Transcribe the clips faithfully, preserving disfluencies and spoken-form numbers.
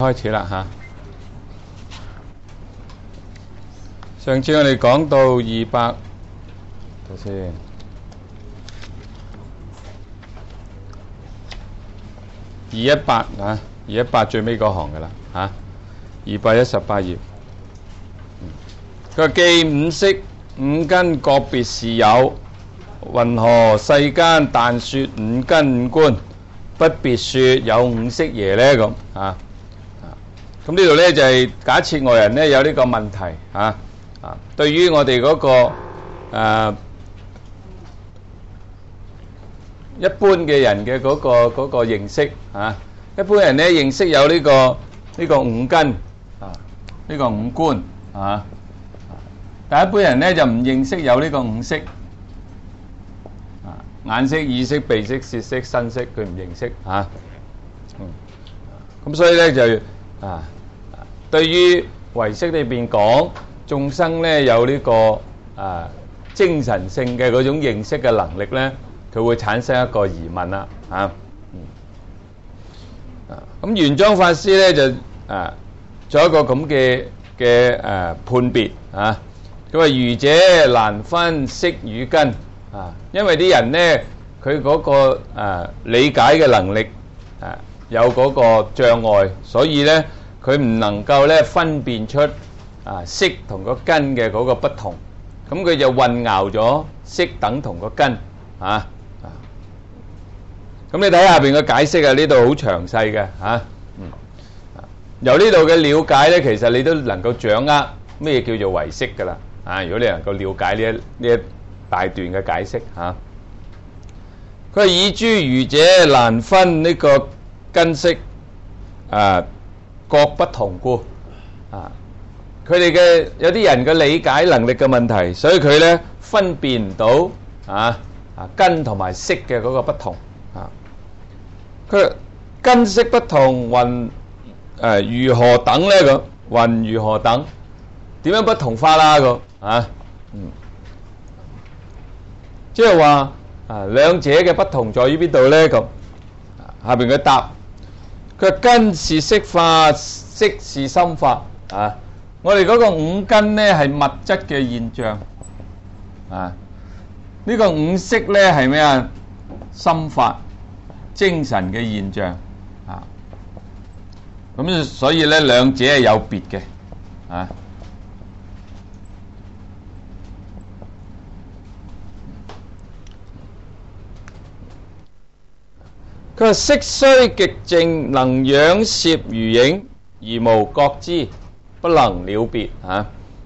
開始啦嚇！上次我哋講到二百，睇先，二一八啊，二一八最尾嗰行噶啦嚇，二百一十八頁。佢話既五色五根各別是有，云何世間但說五根五觀，不別說有五色耶呢？咁啊？咁呢度咧就係假設外人咧有呢個問題啊啊，對於我哋嗰個誒一般嘅人嘅嗰個嗰個認識啊，一般人咧認識有呢個呢個五根啊，呢個五觀啊，但一般人咧就唔認識有呢個五色啊，眼識、耳識、鼻識、舌識、身識，佢唔認識啊，嗯，咁所以咧就。啊，對於唯識裏邊講眾生咧有呢個啊精神性嘅嗰種認識嘅能力咧，佢會產生一個疑問啦，啊，啊，咁玄奘法師咧就啊做一個咁嘅嘅誒判別啊，佢話愚者難分色與根啊，因為啲人咧佢嗰個誒理解嘅能力啊。有嗰個障礙，所以咧佢唔能夠咧分辨出啊色同個根嘅嗰個不同，咁佢就混淆咗色等同個根啊。咁你睇下邊嘅解釋啊，呢度好詳細嘅嚇。嗯，由呢度嘅了解咧，其實你都能夠掌握咩叫做唯識噶啦。啊，如果你能夠了解呢一呢一大段嘅解釋嚇，佢話以諸愚者難分呢個根色啊，各不同故啊，佢哋嘅有啲人嘅理解能力嘅問題，所以佢咧分辨唔到啊啊根同埋色嘅嗰個不同啊。佢根色不同，云誒如何等咧？咁云如何等？點樣不同法啦？咁啊，嗯，即係話啊，兩者嘅不同在於邊度咧？咁下邊佢答。佢根是色法，色是心法啊！我哋嗰個五根咧係物質嘅現象啊，呢個五色咧係咩啊？心法，精神嘅現象啊！咁所以咧兩者係有別嘅啊。佢話色雖極靜，能仰攝如影，而無覺知，不能了別啊！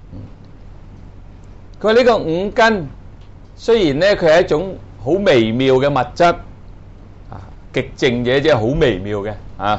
佢話呢個五根雖然咧佢係一種好微妙嘅物質啊，極靜嘢即係好微妙嘅啊，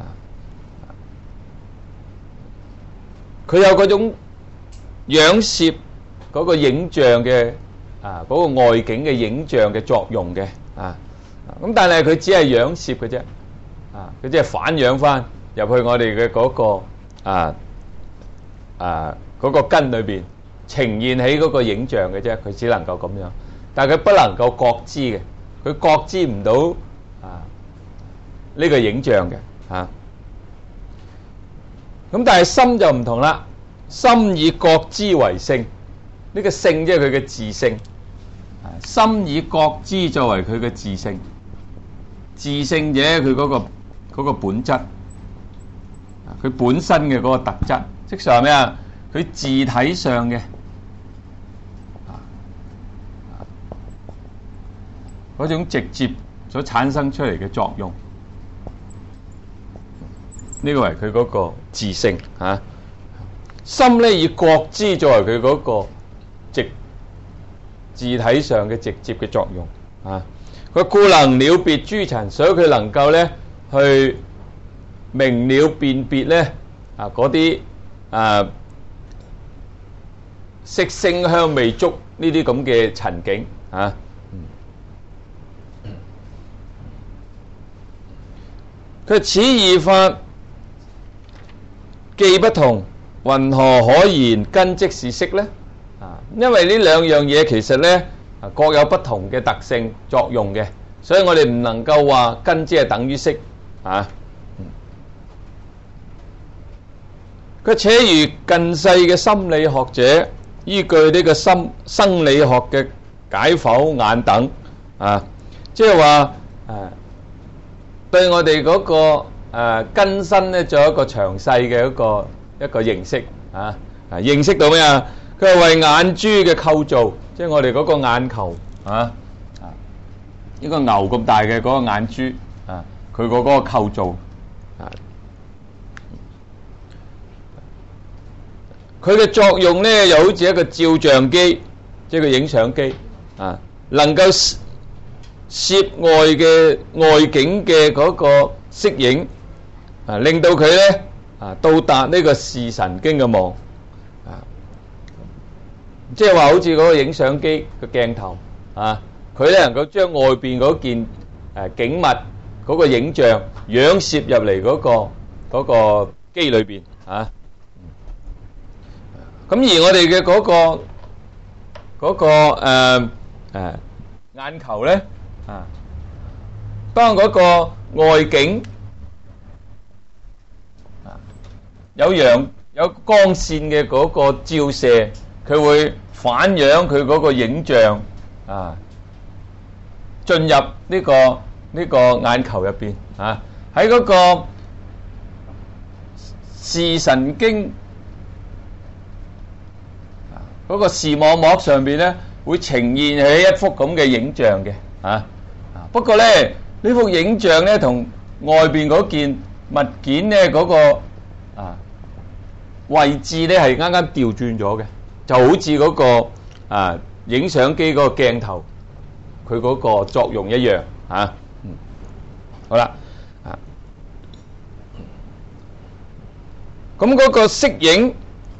佢有嗰種仰攝嗰個影像嘅啊，嗰個外景嘅影像嘅作用嘅啊。咁但係佢只係仰攝嘅啫，啊，佢只係反映翻入去我哋嘅嗰個啊啊嗰個根裏邊呈現起嗰個影像嘅啫，佢只能夠咁樣，但係佢不能夠覺知嘅，佢覺知唔到啊呢個影像嘅，啊，咁但係心就唔同啦，心以覺知為性，呢個性即係佢嘅自性，啊，心以覺知作為佢嘅自性。自性者佢嗰個嗰個本質，佢本身嘅嗰個特質，即係咩啊？佢自體上嘅嗰種直接所產生出嚟嘅作用，呢個係佢嗰個自性啊。心咧以覺知作為佢嗰個直自體上嘅直接嘅作用啊。佢故能了別諸塵，所以佢能夠咧去明了辨別咧啊嗰啲啊色聲香味觸呢啲咁嘅塵境啊。佢此二法既不同，云何可言根即是色咧？啊，因為呢兩樣嘢其實咧。各有不同嘅特性作用嘅，所以我哋唔能夠話根即係等於色啊。 佢且如近世嘅心理學者，依據呢個心生理學嘅解剖眼等啊，即係話誒對我哋嗰個誒根身咧，做一個詳細嘅一個一個認識啊啊，認識到咩啊？佢係為眼珠嘅構造，即係我哋嗰個眼球啊啊，一個牛咁大嘅嗰個眼珠啊，佢嗰個構造啊。佢嘅作用咧，又好似一個照相機，即係個影相機啊，能夠攝外嘅外景嘅嗰個色影啊，令到佢咧啊到達呢個視神經嘅網啊，即係話好似嗰個影相機嘅鏡頭啊，佢咧能夠將外邊嗰件誒景物嗰個影像樣攝入嚟嗰個嗰個機裏邊啊。咁而我哋嘅嗰個嗰個誒誒眼球咧啊，當嗰個外景啊有陽有光線嘅嗰個照射，佢會反映佢嗰個影像啊進入呢個呢個眼球入邊啊，喺嗰個視神經嗰個視網膜上邊咧，會呈現起一幅咁嘅影像嘅，啊啊！不過咧，呢幅影像咧同外邊嗰件物件咧嗰個啊位置咧係啱啱調轉咗嘅，就好似嗰個啊影相機嗰個鏡頭佢嗰個作用一樣，啊嗯，好啦，啊，咁嗰個色影。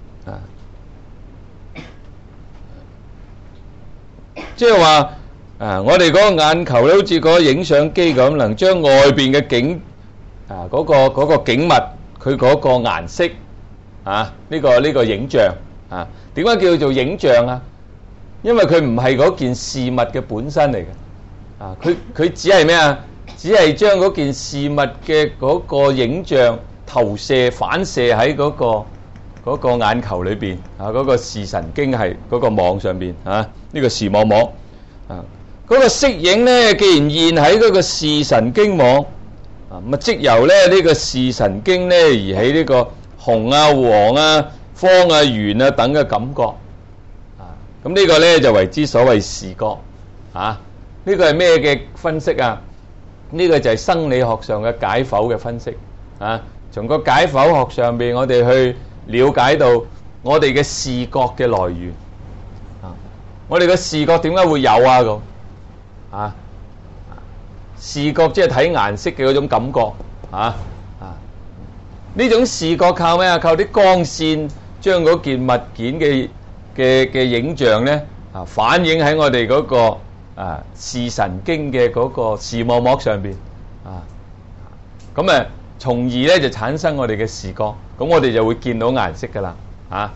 即係話，啊，我哋嗰個眼球咧，好似嗰個影相機咁，能將外邊嘅景啊，嗰個嗰個景物，佢嗰個顏色啊，呢個呢個影像啊，點解叫做影像啊？因為佢唔係嗰件事物嘅本身嚟嘅，啊，佢佢只係咩啊？只係將嗰件事物嘅嗰個影像投射反射喺嗰個嗰個眼球裏邊啊，嗰個視神經係嗰個網上邊啊。呢個視網膜啊，嗰個色影咧，既然現喺嗰個視神經網啊，咁啊即由咧呢個視神經咧而起呢個紅啊、黃啊、方啊、圓啊等嘅感覺啊，咁呢個咧就為之所謂視覺啊。呢個係咩嘅分析啊？呢個就係生理學上嘅解剖嘅分析啊。從個解剖學上邊，我哋去了解到我哋嘅視覺嘅來源。我哋嘅視覺點解會有啊？咁啊，視覺即係睇顏色嘅嗰種感覺啊啊！呢種視覺靠咩啊？靠啲光線將嗰件物件嘅嘅嘅影像咧啊，反映喺我哋嗰個啊視神經嘅嗰個視網膜上邊啊，咁誒，從而咧就產生我哋嘅視覺，咁我哋就會見到顏色噶啦啊！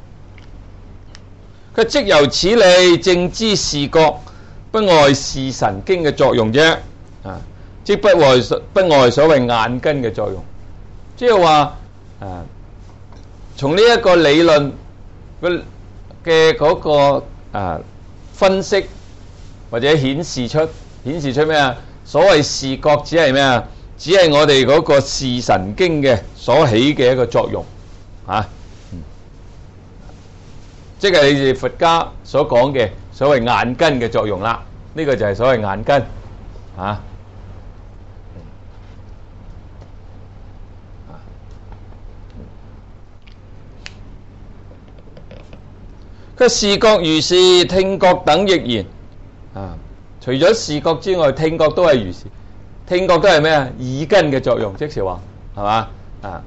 佢即由此理，正知視覺不外視神經嘅作用啫，啊，即不外不外所謂眼根嘅作用，即係話啊，從呢一個理論嘅嗰個啊分析或者顯示出顯示出咩啊？所謂視覺只係咩啊？只係我哋嗰個視神經嘅所起嘅一個作用，啊。即係你哋佛家所講嘅所謂眼根嘅作用啦，呢個就係所謂眼根啊。佢視覺如是，聽覺等亦然啊。除咗視覺之外，聽覺都係如是。聽覺都係咩啊？耳根嘅作用，即是話係嘛啊？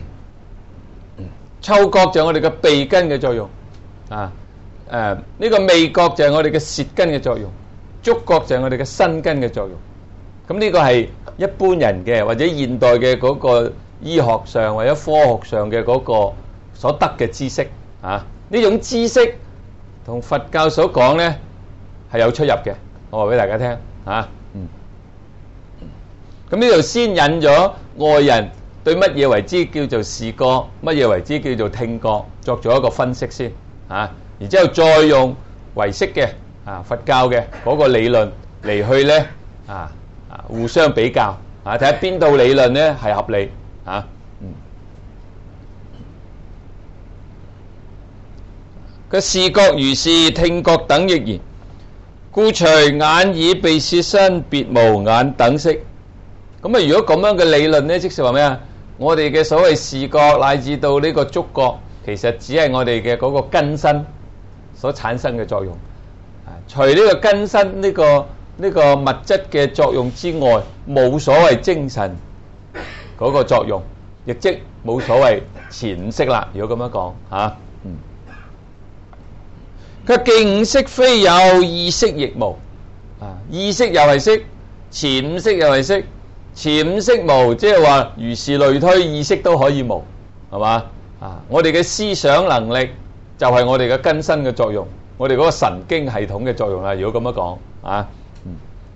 嗅覺就係我哋嘅鼻根嘅作用。啊，誒、呃，呢、這個味覺就係我哋嘅舌根嘅作用，觸覺就係我哋嘅身根嘅作用。咁呢個係一般人嘅或者現代嘅嗰個醫學上或者科學上嘅嗰個所得嘅知識啊。呢種知識同佛教所講咧係有出入嘅，我話俾大家聽啊。嗯，咁呢度先引咗外人對乜嘢為之叫做視覺，乜嘢為之叫做聽覺，作咗一個分析先啊，然之後再用唯識嘅啊佛教嘅嗰個理論嚟去咧啊啊互相比較啊，睇下邊度理論咧係合理啊。嗯，個視覺如是，聽覺等亦然。故除眼耳鼻舌身，別無眼等色。咁啊，如果咁樣嘅理論咧，即是話咩啊？我哋嘅所謂視覺乃至到呢個觸覺，其實只係我哋嘅嗰個根身所產生嘅作用。啊，除呢個根身呢個呢個物質嘅作用之外，冇所謂精神嗰個作用，亦即冇所謂前五識啦。如果咁樣講嚇，嗯，佢既五識非有，意識亦無。啊，意識又係識，前五識又係識。前五識無，即係話如是類推，意識都可以無，係嘛？啊，我哋嘅思想能力就係我哋嘅根身嘅作用，我哋嗰個神經系統嘅作用啦。如果咁樣講啊，嗯，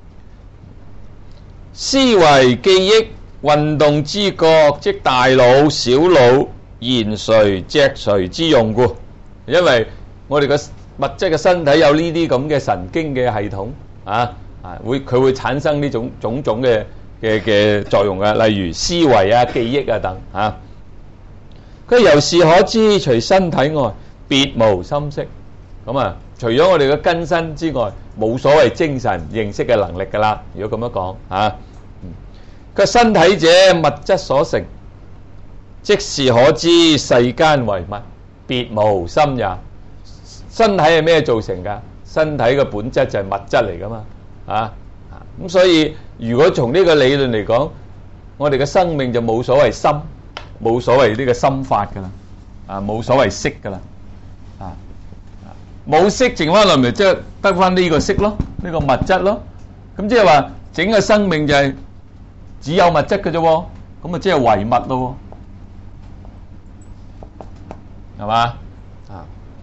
思維記憶運動知覺，即大腦、小腦、言髓、脊髓之用故。因為我哋嘅物質嘅身體有呢啲咁嘅神經嘅系統啊，啊，會佢會產生呢種種種嘅。嘅嘅作用啊，例如思維啊、記憶啊等啊。佢由是可知，除身體外，別無心識。咁啊，除咗我哋嘅根身之外，冇所謂精神認識嘅能力噶啦。如果咁樣講啊，佢身體者物質所成，即是可知世間為物，別無心也。身體係咩造成噶？身體嘅本質就係物質嚟噶嘛，啊。咁所以如果從呢個理論嚟講，我哋嘅生命就冇所謂心，冇所謂呢個心法噶啦，啊冇所謂識噶啦，啊冇識剩翻落嚟即係得翻呢個識咯，呢個物質咯。咁即係話整個生命就係只有物質嘅啫，咁啊即係唯物咯，係嘛？啊，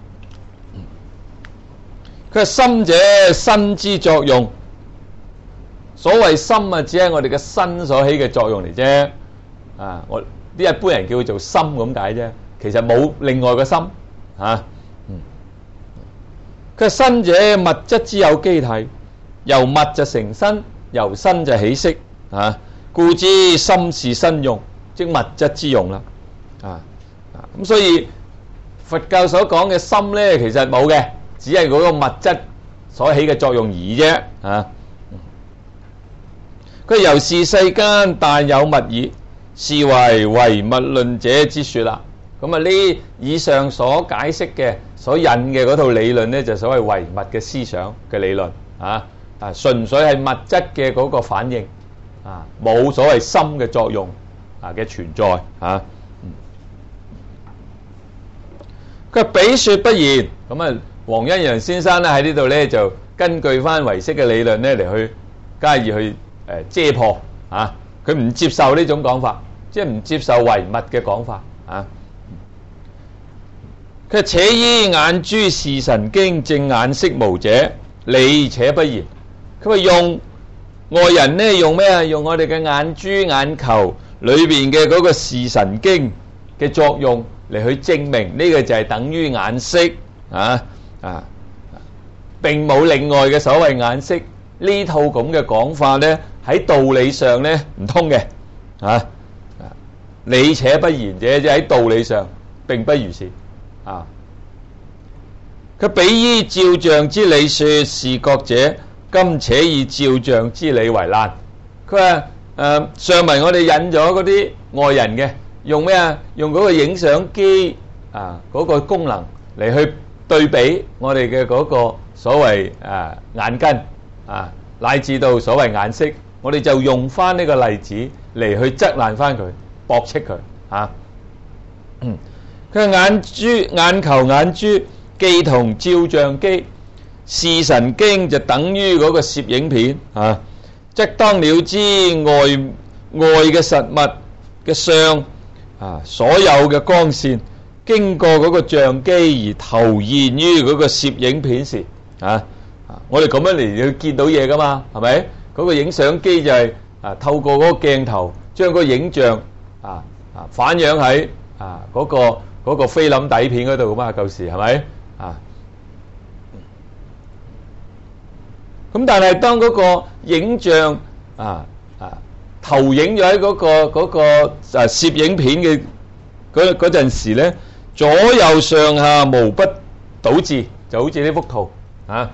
佢係心者身之作用。所謂心啊，只係我哋嘅身所起嘅作用嚟啫。啊，我啲一般人叫佢做心咁解啫，其實冇另外嘅心嚇。嗯，佢身者物質之有機體，由物就成身，由身就起識啊。故知心是身用，即物質之用啦。啊啊，咁所以佛教所講嘅心咧，其實冇嘅，只係嗰個物質所起嘅作用而已啫。啊。佢由是世間但有物耳，是為唯物論者之說啦。咁啊，呢以上所解釋嘅、所引嘅嗰套理論呢，就所謂唯物嘅思想嘅理論啊。啊，純粹係物質嘅嗰個反應啊，冇所謂心嘅作用啊嘅存在啊。佢比說不然。咁啊，黃欣陽先生咧喺呢度呢，就根據翻唯識嘅理論呢嚟去加以去。誒遮破啊！佢唔接受呢種講法，即係唔接受唯物嘅講法啊！佢且依眼珠視神經正眼識無者，理且不然。佢話用外人呢，用咩啊？用我哋嘅眼珠眼球裏邊嘅嗰個視神經嘅作用嚟去證明呢個就係等於眼識啊啊！並冇另外嘅所謂眼識。呢套咁嘅講法呢，喺道理上呢唔通嘅，啊，理且不然者，即係喺道理上並不如是，啊，佢比依照像之理說視覺者，今且以照像之理為難。佢話誒上文我哋引咗嗰啲外人嘅，用咩啊？用嗰個影相機啊嗰個功能嚟去對比我哋嘅嗰個所謂誒眼根。啊，乃至到所謂眼識，我哋就用翻呢個例子嚟去質難翻佢，駁斥佢啊。嗯，佢眼珠、眼球、眼珠既同照相機，視神經就等於嗰個攝影片啊，即當了知外外嘅實物嘅相啊，所有嘅光線經過嗰個相機而投現於嗰個攝影片時啊。我哋咁樣嚟去見到嘢噶嘛，係咪？嗰個影相機就係啊，透過嗰個鏡頭將個影像啊啊反映喺啊嗰個嗰個菲林底片嗰度嘛，舊時係咪啊？咁但係當嗰個影像啊啊投影咗喺嗰個嗰個啊攝影片嘅嗰嗰陣時咧，左右上下無不倒置，就好似呢幅圖啊。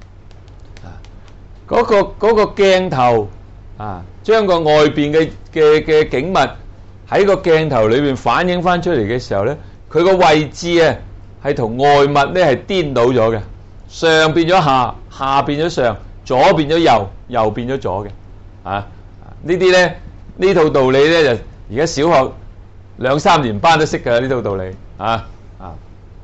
嗰個嗰個鏡頭啊，將個外邊嘅嘅嘅景物喺個鏡頭裏邊反映翻出嚟嘅時候咧，佢個位置啊係同外物咧係顛倒咗嘅，上變咗下，下變咗上，左變咗右，右變咗左嘅啊！呢啲咧呢套道理咧就而家小學兩三年班都識㗎呢套道理啊啊！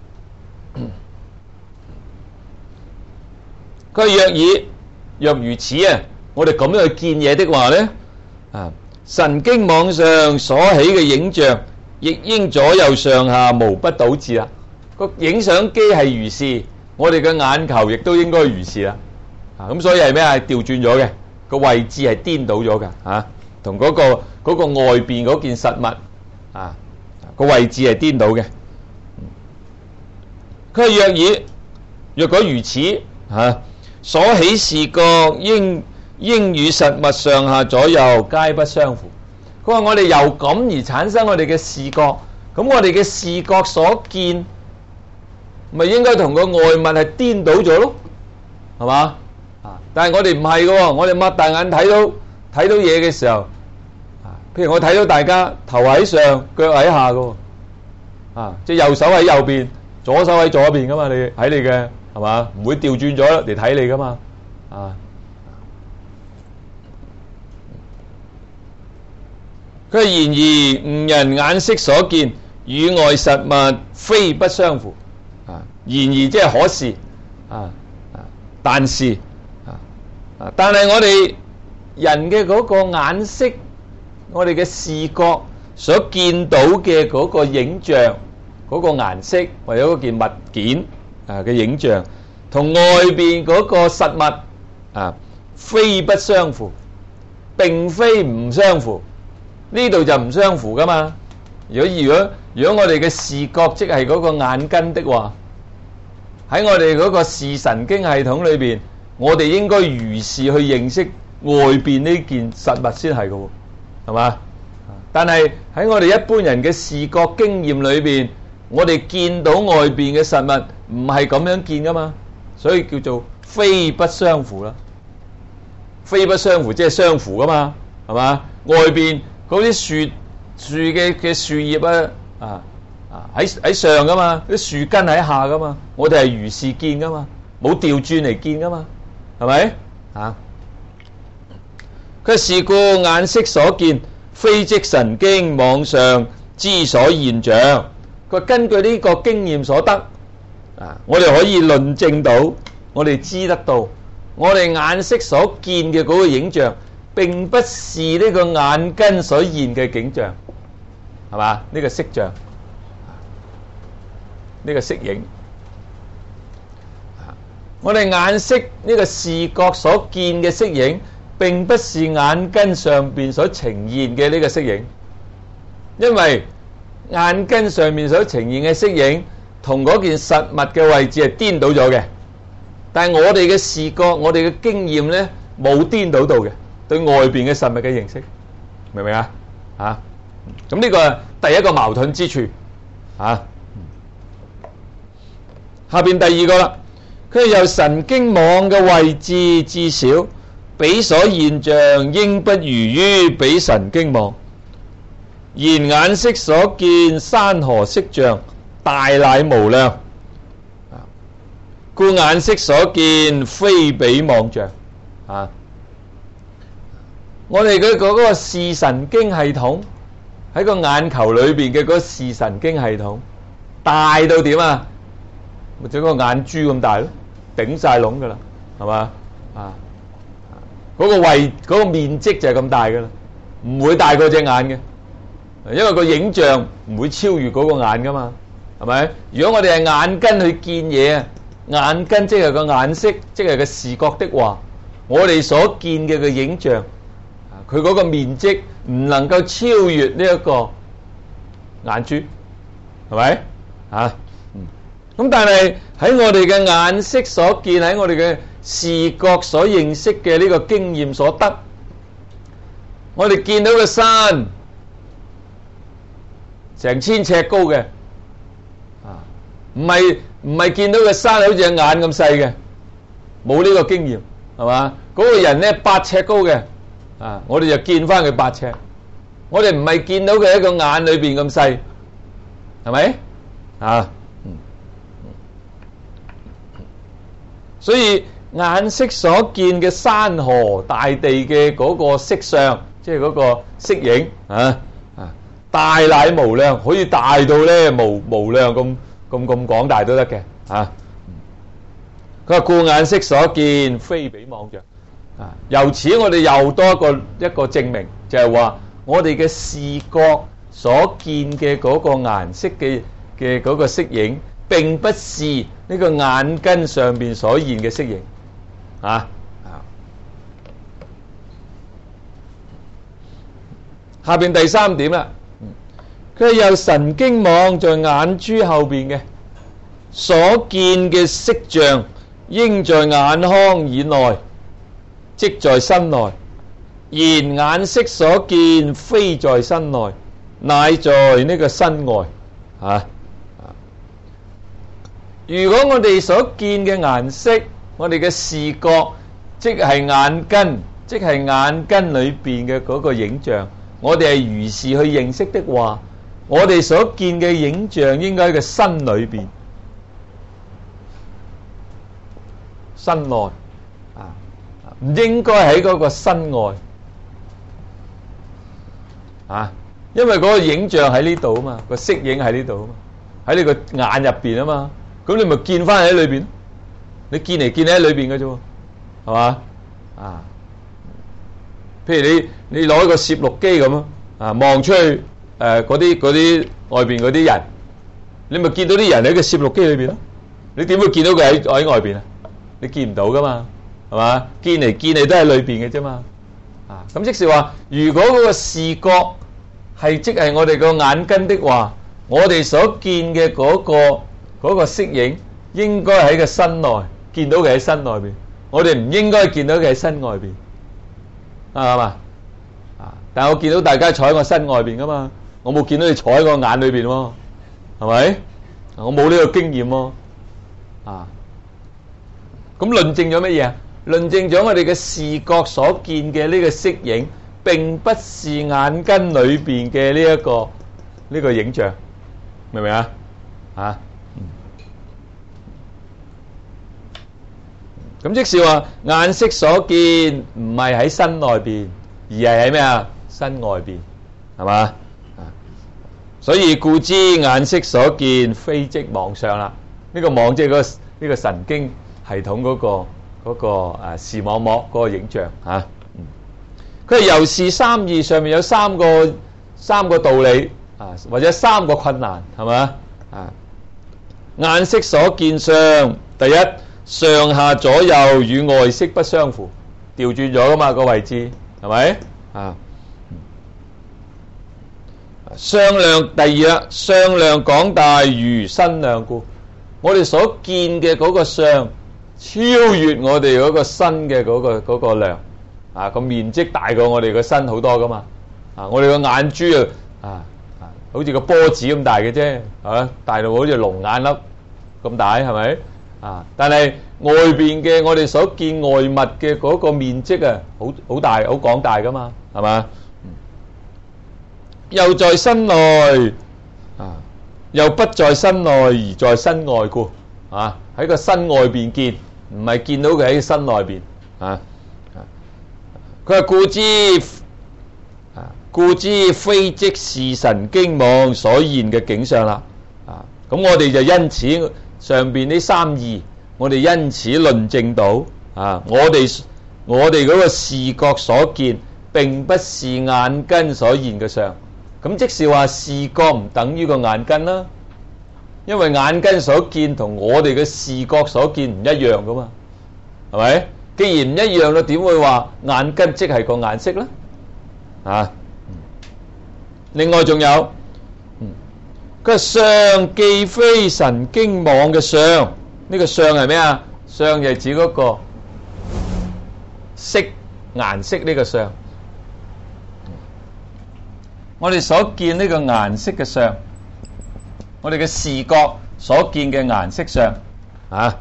佢若以若如此啊，我哋咁樣去見嘢的話咧啊，神經網上所起嘅影像，亦應左右上下無不倒置啦。個影相機係如是，我哋嘅眼球亦都應該如是啦。啊，咁所以係咩啊？調轉咗嘅，個位置係顛倒咗㗎嚇，同嗰個嗰個外邊嗰件實物啊個位置係顛倒嘅。佢係若以若果如此嚇，所起視覺應應與實物上下左右皆不相符。佢話我哋由咁而產生我哋嘅視覺，咁我哋嘅視覺所見咪應該同個外物係顛倒咗咯，係嘛？啊！但係我哋唔係嘅，我哋擘大眼睇到睇到嘢嘅時候，啊，譬如我睇到大家頭喺上，腳喺下嘅，啊，即係右手喺右邊，左手喺左邊噶嘛，你喺你嘅係嘛？唔會調轉咗嚟睇你噶嘛，啊！佢然而吾人眼色所見與外實物非不相符，啊！然而即係可是，啊啊，但是。啊！但係我哋人嘅嗰個眼色，我哋嘅視覺所見到嘅嗰個影像，嗰個顏色或者嗰件物件啊嘅影像，同外邊嗰個實物啊，非不相符，並非唔相符。呢度就唔相符噶嘛。如果如果如果我哋嘅視覺即係嗰個眼根的話，喺我哋嗰個視神經系統裏邊。我哋應該如是去認識外邊呢件實物先係嘅喎，係嘛？但係喺我哋一般人嘅視覺經驗裏邊，我哋見到外邊嘅實物唔係咁樣見噶嘛，所以叫做非不相符啦。非不相符即係相符噶嘛，係嘛？外邊嗰啲樹樹嘅嘅樹葉啊啊啊喺喺上噶嘛，啲樹根喺下噶嘛，我哋係如是見噶嘛，冇調轉嚟見噶嘛。係咪啊？佢是故眼色所見，非即神經網上之所現象。佢根據呢個經驗所得啊，我哋可以論證到，我哋知得到，我哋眼色所見嘅嗰個影像，並不是呢個眼根所現嘅景象，係嘛？呢、這個色像，呢、這個色影。我哋眼色呢個視覺所見嘅色影，並不是眼根上邊所呈現嘅呢個色影，因為眼根上面所呈現嘅色影同嗰件實物嘅位置係顛倒咗嘅，但係我哋嘅視覺、我哋嘅經驗咧冇顛倒到嘅，對外邊嘅實物嘅認識，明唔明啊？啊，咁呢個係第一個矛盾之處啊。下邊第二個啦。佢由神經網嘅位置至少，彼所現象應不如於彼神經網。然眼色所見山河色象大乃無量，故眼色所見非彼網像。啊，我哋嘅嗰個視神經系統喺個眼球裏邊嘅嗰個視神經系統大到點啊？或者個眼珠咁大咯，頂晒籠噶啦，係嘛啊？嗰個位嗰個面積就係咁大噶啦，唔會大過隻眼嘅，因為個影像唔會超越嗰個眼噶嘛，係咪？如果我哋係眼根去見嘢啊，眼根即係個眼色，即係個視覺的話，我哋所見嘅個影像，佢嗰個面積唔能夠超越呢一個眼珠，係咪啊？咁但係喺我哋嘅眼識所見，喺我哋嘅視覺所認識嘅呢個經驗所得，我哋見到嘅山成千尺高嘅，啊，唔係唔係見到嘅山好似隻眼咁細嘅，冇呢個經驗，係嘛？嗰個人咧八尺高嘅，啊，我哋就見翻佢八尺，我哋唔係見到佢喺個眼裏邊咁細，係咪？啊，所以眼識所見嘅山河大地嘅嗰個色相，即係嗰個色影啊啊，大乃無量，可以大到咧無無量咁咁咁廣大都得嘅啊。佢話故眼識所見，非彼妄象啊。由此我哋又多一個一個證明，就係話我哋嘅視覺所見嘅嗰個顏色嘅嘅嗰個色影，並不是呢個眼根上邊所現嘅色影啊啊！下邊第三點啦，佢有神經網在眼珠後邊嘅所見嘅色像，應在眼眶以內，即在身內。然眼識所見，非在身內，乃在呢個身外啊！如果我哋所見嘅顏色，我哋嘅視覺，即係眼根，即係眼根裏邊嘅嗰個影像，我哋係如是去認識的話，我哋所見嘅影像應該喺個身裏邊、身內啊，唔應該喺嗰個身外啊，因為嗰個影像喺呢度啊嘛，個色影喺呢度啊嘛，喺你個眼入邊啊嘛。咁你咪見翻喺裏邊，你見嚟見喺裏邊嘅啫，係嘛啊？譬如你你攞一個攝錄機咁啊，望出去誒嗰啲嗰啲外邊嗰啲人，你咪見到啲人喺個攝錄機裏邊咯。你點會見到佢喺喺外邊啊？你見唔到噶嘛，係嘛？見嚟見嚟都係裏邊嘅啫嘛。啊，咁即是話，如果嗰個視覺係即係我哋個眼根的話，我哋所見嘅嗰個。嗰個色影應該喺個身內見到佢喺身內邊，我哋唔應該見到佢喺身外邊，啱嘛？啊！但係我見到大家坐喺我身外邊噶嘛，我冇見到你坐喺我眼裏邊喎，係咪？我冇呢個經驗喎，啊！咁論證咗乜嘢啊？論證咗我哋嘅視覺所見嘅呢個色影，並不是眼根裏邊嘅呢一個呢個影像，明唔明啊？啊！咁即是話眼識所見唔係喺身內邊，而係喺咩啊？身外邊，係嘛？啊，所以故知眼識所見，非即妄相啦。呢個妄即係嗰呢個神經系統嗰個嗰個誒視網膜嗰個影像嚇。佢係由是三義上面有三個三個道理啊，或者三個困難，係嘛？啊，眼識所見相，第一。上下左右與外識不相符，調轉咗噶嘛個位置，係咪啊？相量第二啦，相量廣大如身量故，我哋所見嘅嗰個相超越我哋嗰個身嘅嗰個嗰個量啊，個面積大過我哋個身好多噶嘛啊！我哋個眼珠啊啊，好似個波子咁大嘅啫，係嘛？大到好似龍眼粒咁大，係咪？啊！但係外邊嘅我哋所見外物嘅嗰個面積啊，好好大好廣大噶嘛，係嘛？又在身內啊，又不在身內而在身外故啊！喺個身外邊見，唔係見到佢喺身內邊啊！佢話故知啊，故知非即是神經網所現嘅景象啦啊！咁我哋就因此。上邊呢三義，我哋因此論證到啊，我哋我哋嗰個視覺所見，並不是眼根所現嘅相。咁即是話視覺唔等於個眼根啦，因為眼根所見同我哋嘅視覺所見唔一樣噶嘛，係咪？既然唔一樣啦，點會話眼根即係個眼識咧？啊，另外仲有。 佢話相既非神經網嘅相，呢個相係咩啊？相就係指嗰個色顏色呢個相。我哋所見呢個顏色嘅相，我哋嘅視覺所見嘅顏色相啊，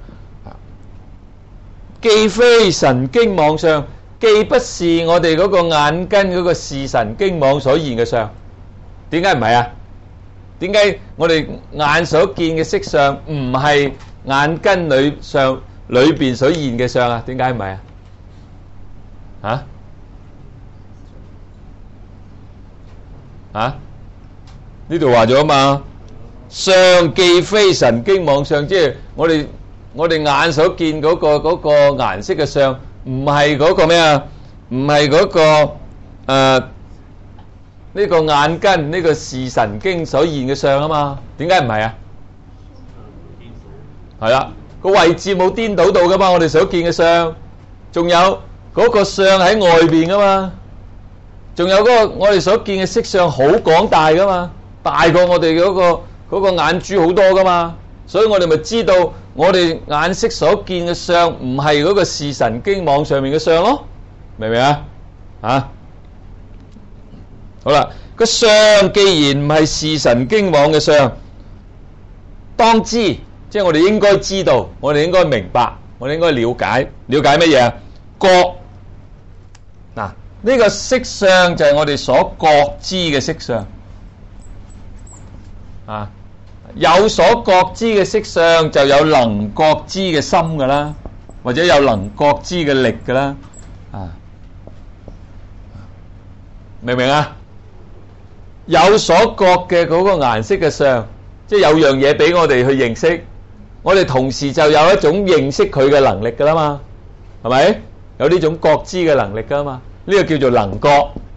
既非神經網相，既不是我哋嗰個眼根嗰個視神經網所現嘅相。點解唔係啊？點解我哋眼所見嘅色相唔係眼根裏上裏邊所現嘅相啊？點解唔係啊？啊？啊？呢度話咗啊嘛，相既非神經網相，即係我哋我哋眼所見嗰個嗰個顏色嘅相，唔係嗰個咩啊？唔係嗰個誒呢個眼根呢個視神經所現嘅相啊嘛？點解唔係啊？係啦，個位置冇顛倒到噶嘛？我哋所見嘅相，仲有嗰個相喺外邊噶嘛？仲有嗰個我哋所見嘅色相好廣大噶嘛？大過我哋嗰個嗰個眼珠好多噶嘛？所以我哋咪知道我哋眼色所見嘅相唔係嗰個視神經網上面嘅相咯？明唔明啊？啊？好啦，個相既然唔係視神經網嘅相，當知，即係我哋應該知道，我哋應該明白，我哋應該了解，了解乜嘢啊？覺。嗱，呢個色相就係我哋所覺知嘅色相啊。有所覺知嘅色相，就有能覺知嘅心噶啦，或者有能覺知嘅力噶啦，啊，明唔明啊？有所覺嘅嗰個顏色嘅相，即係有樣嘢俾我哋去認識，我哋同時就有一種認識佢嘅能力噶啦嘛，係咪？有呢種覺知嘅能力噶嘛？呢個叫做能覺，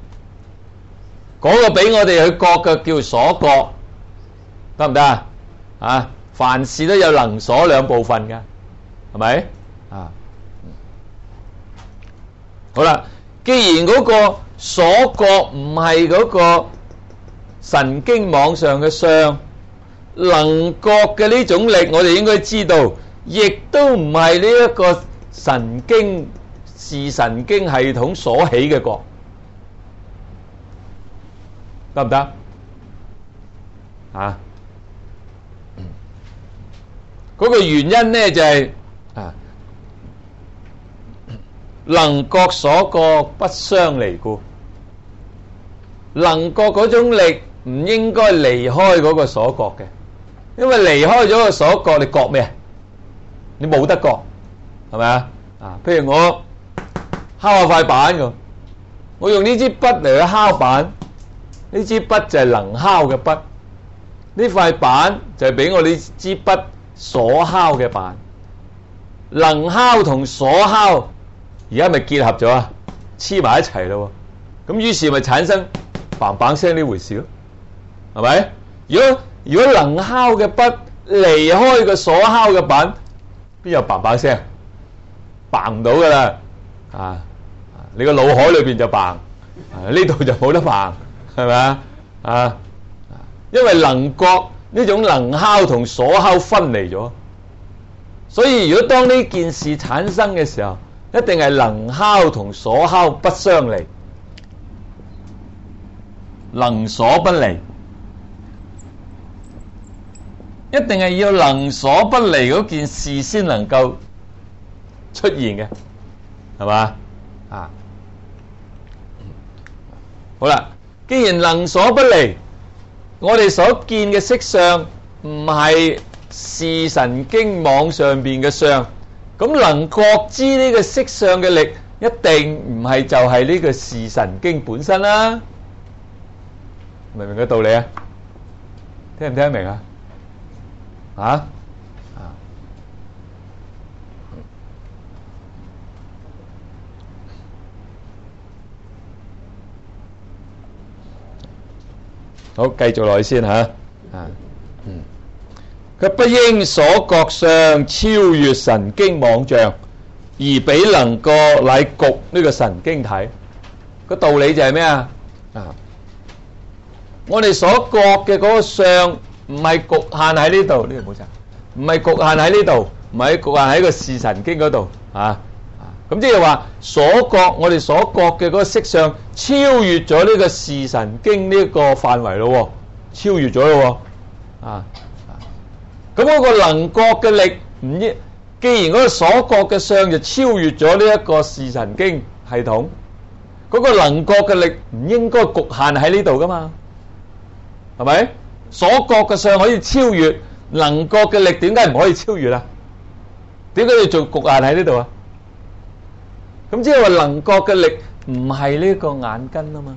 嗰個俾我哋去覺嘅叫所覺，得唔得啊？啊，凡事都有能所兩部分噶，係咪？啊，好啦，既然嗰個所覺唔係嗰個神經網上嘅相，能覺嘅呢種力，我哋應該知道，亦都唔係呢一個神經視神經系統所起嘅覺，得唔得？啊，嗰個原因呢就係啊，能覺所覺不相離故，能覺嗰種力唔應該離開嗰個所覺嘅，因為離開咗個所覺，你覺咩？你冇得覺，係咪啊？啊，譬如我敲下塊板咁，我用呢支筆嚟去敲板，呢支筆就係能敲嘅筆，呢塊板就係俾我呢支筆所敲嘅板，能敲同所敲而家咪結合咗啊，黐埋一齊咯，咁於是咪產生嘭嘭聲呢回事咯，係咪？如果如果能敲嘅筆離開個所敲嘅板，邊有嘭嘭聲？嘭唔到噶啦，啊！你個腦海裏邊就嘭，呢度就冇得嘭，係咪啊？啊！因為能覺呢種能敲同所敲分離咗，所以如果當呢件事產生嘅時候，一定係能敲同所敲不相離，能所不離，一定係要能所不離嗰件事先能夠出現嘅，係嘛？啊，好啦，既然能所不離，我哋所見嘅色相唔係視神經網上邊嘅相，咁能覺知呢個色相嘅力，一定唔係就係呢個視神經本身啦。明唔明個道理啊？聽唔聽得明啊？啊？啊？好，繼續落去先吓。啊，嗯，佢不應所覺相超越神經網像，而比能覺乃局呢個神經體。個道理就係咩啊？啊，我哋所覺嘅嗰個相唔唔係局限喺呢度，呢個冇錯，唔係局限喺呢度，唔係局限喺個視神經嗰度啊。咁即係話所覺，我哋所覺嘅嗰個色相超越咗呢個視神經呢個範圍咯，超越咗咯，啊，咁嗰個能覺嘅力唔應，既然嗰個所覺嘅相就超越咗呢一個視神經系統，嗰個能覺嘅力唔應該局限喺呢度噶嘛，係咪？所覺嘅相可以超越，能覺嘅力點解唔可以超越啊？點解要做局限喺呢度啊？咁即係話能覺嘅力唔係呢個眼根啊嘛。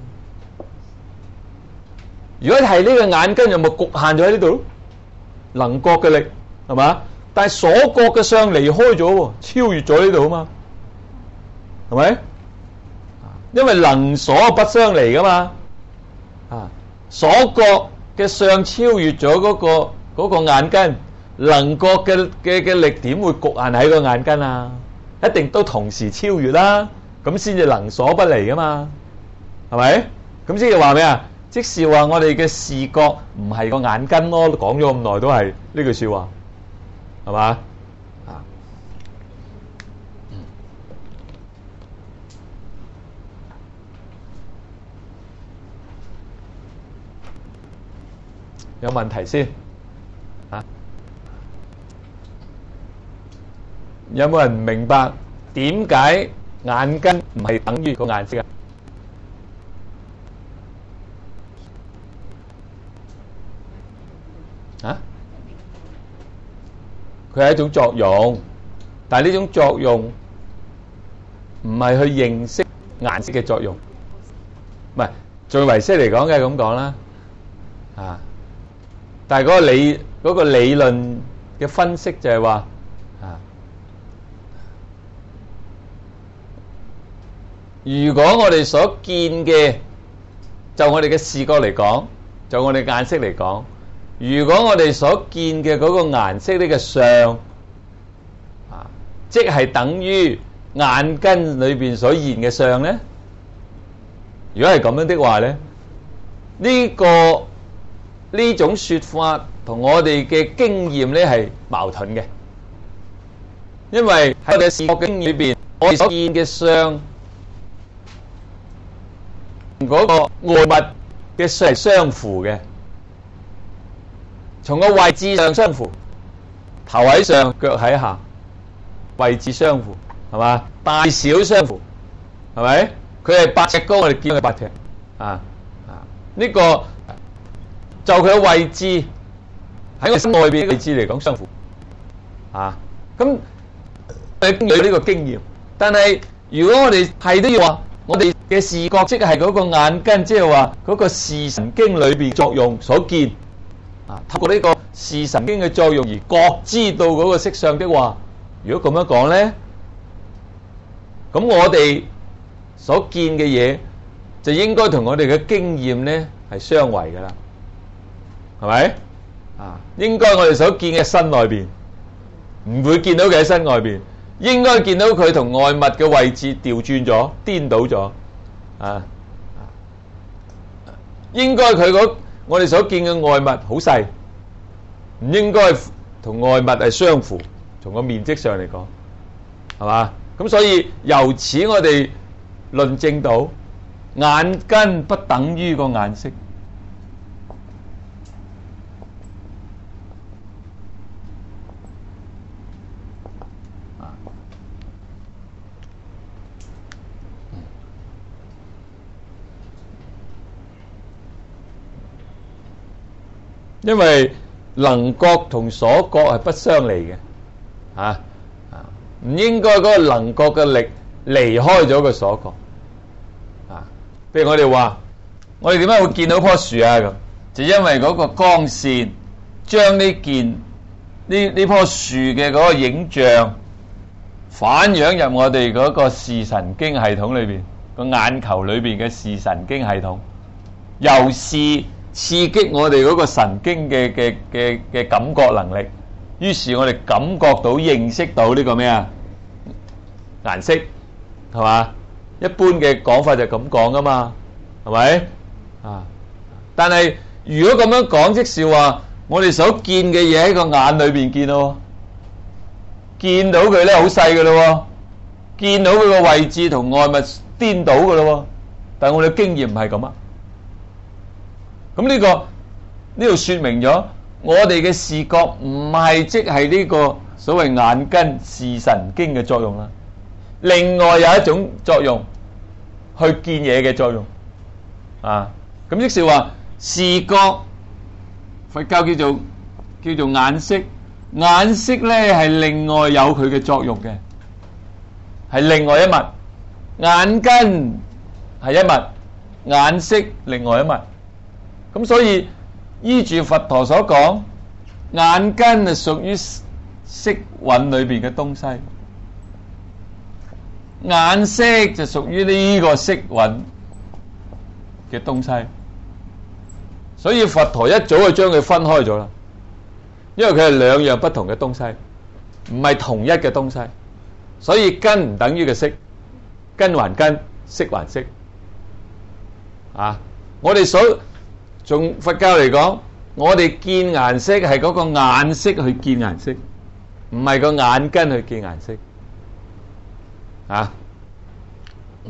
如果係呢個眼根，有冇局限咗喺呢度？能覺嘅力係嘛？但係所覺嘅相離開咗，超越咗呢度啊嘛，係咪？因為能所不相離噶嘛，啊，所覺嘅相超越咗嗰個嗰個眼根，能覺嘅嘅嘅力點會局限喺個眼根啊？一定都同時超越啦，咁先至能所不離噶嘛，係咪？咁即係話咩啊？即是話我哋嘅視覺唔係個眼根咯，講咗咁耐都係呢句說話，係嘛？啊，有問題先啊？有冇人唔明白點解眼根唔係等於個顏色啊？啊？佢係一種作用，但係呢種作用唔係去認識顏色嘅作用，唔係做唯識嚟講嘅咁講啦。啊！但係嗰個理嗰個理論嘅分析就係話啊。如果我哋所見嘅，就我哋嘅視覺嚟講，就我哋眼色嚟講，如果我哋所見嘅嗰個顏色呢個相，啊，即係等於眼根裏邊所現嘅相咧。如果係咁樣的話咧，呢個呢種說法同我哋嘅經驗咧係矛盾嘅，因為喺我哋視覺經驗裏邊，我哋所見嘅相。嗰個外物嘅相係相符嘅，從個位置上相符，頭喺上，腳喺下，位置相符，係嘛？大小相符，係咪？佢係八尺高，我哋見佢八尺，啊啊！呢個就佢嘅位置喺我心外邊嘅位置嚟講相符，啊！咁你有呢個經驗，但係如果我哋係都要話。我哋嘅視覺即係嗰個眼根，即係話嗰個視神經裏邊作用所見啊，透過呢個視神經嘅作用而覺知到嗰個色相的話，如果咁樣講咧，咁我哋所見嘅嘢就應該同我哋嘅經驗咧係相違噶啦，係咪啊？應該我哋所見嘅身外邊唔會見到佢喺身外邊。應該見到佢同外物嘅位置調轉咗、顛倒咗，啊！應該佢嗰我哋所見嘅外物好細，唔應該同外物係相符，從個面積上嚟講，係嘛？咁所以由此我哋論證到眼根不等於個眼色。因為能覺同所覺係不相離嘅，啊啊，唔應該嗰個能覺嘅力離開咗個所覺，啊，譬如我哋話，我哋點解會見到棵樹啊？咁就因為嗰個光線將呢件呢呢棵樹嘅嗰個影像反映入我哋嗰個視神經系統裏邊，個眼球裏邊嘅視神經系統，又是。刺激我哋嗰個神經嘅嘅嘅嘅感覺能力，於是我哋感覺到認識到呢個咩啊顏色，係嘛？一般嘅講法就咁講噶嘛，係咪啊？但係如果咁樣講，即是話我哋所見嘅嘢喺個眼裏邊見咯，見到佢咧好細噶咯，見到佢個位置同外物顛倒噶咯，但係我哋經驗唔係咁啊。咁呢個呢度說明咗，我哋嘅視覺唔係即係呢個所謂眼根視神經嘅作用啦，另外有一種作用，去見嘢嘅作用啊。咁即是話視覺，佛教叫做叫做眼色，眼色咧係另外有佢嘅作用嘅，係另外一物。眼根係一物，眼色另外一物。咁所以依住佛陀所講，眼根係屬於色蘊裏邊嘅東西，眼色就屬於呢個色蘊嘅東西。所以佛陀一早就將佢分開咗啦，因為佢係兩樣不同嘅東西，唔係同一嘅東西。所以根唔等於嘅色，根還根，色還色。啊，我哋所從佛教嚟講，我哋見顏色係嗰個眼色去見顏色，唔係個眼根去見顏色。啊，嗯，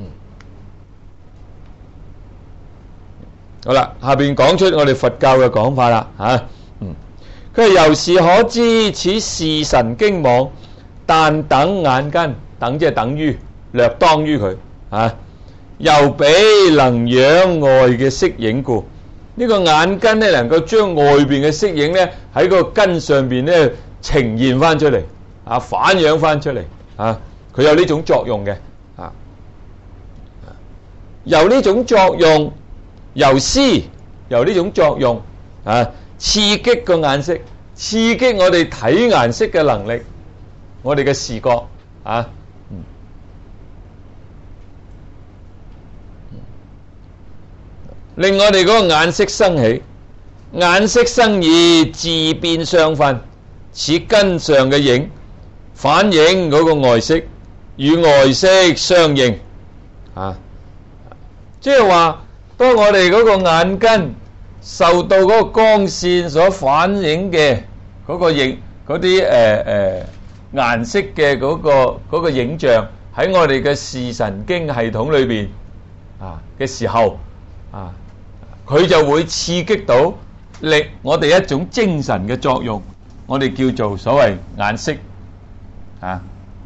好啦，下邊講出我哋佛教嘅講法啦，吓、啊，嗯，佢係由是可知，此視神經網，但等眼根，等即係等於略當於佢，啊，又比能仰外嘅色影故。呢個眼根咧，能夠將外邊嘅色影咧喺個根上邊咧呈現翻出嚟，啊，反映翻出嚟，啊，佢有呢種作用嘅，啊，由呢種作用，由思，由呢種作用，啊，刺激個眼色，刺激我哋睇顏色嘅能力，我哋嘅視覺，啊。令我哋嗰個眼色生起，眼色生而自變相分，似根上嘅影，反映嗰個外色，與外色相應。啊，即係話，當我哋嗰個眼根受到嗰個光線所反映嘅嗰個影，嗰啲誒誒顏色嘅嗰個嗰個影像喺我哋嘅視神經系統裏邊啊嘅時候，啊。佢就會刺激到力我哋一種精神嘅作用，我哋叫做所謂眼色啊。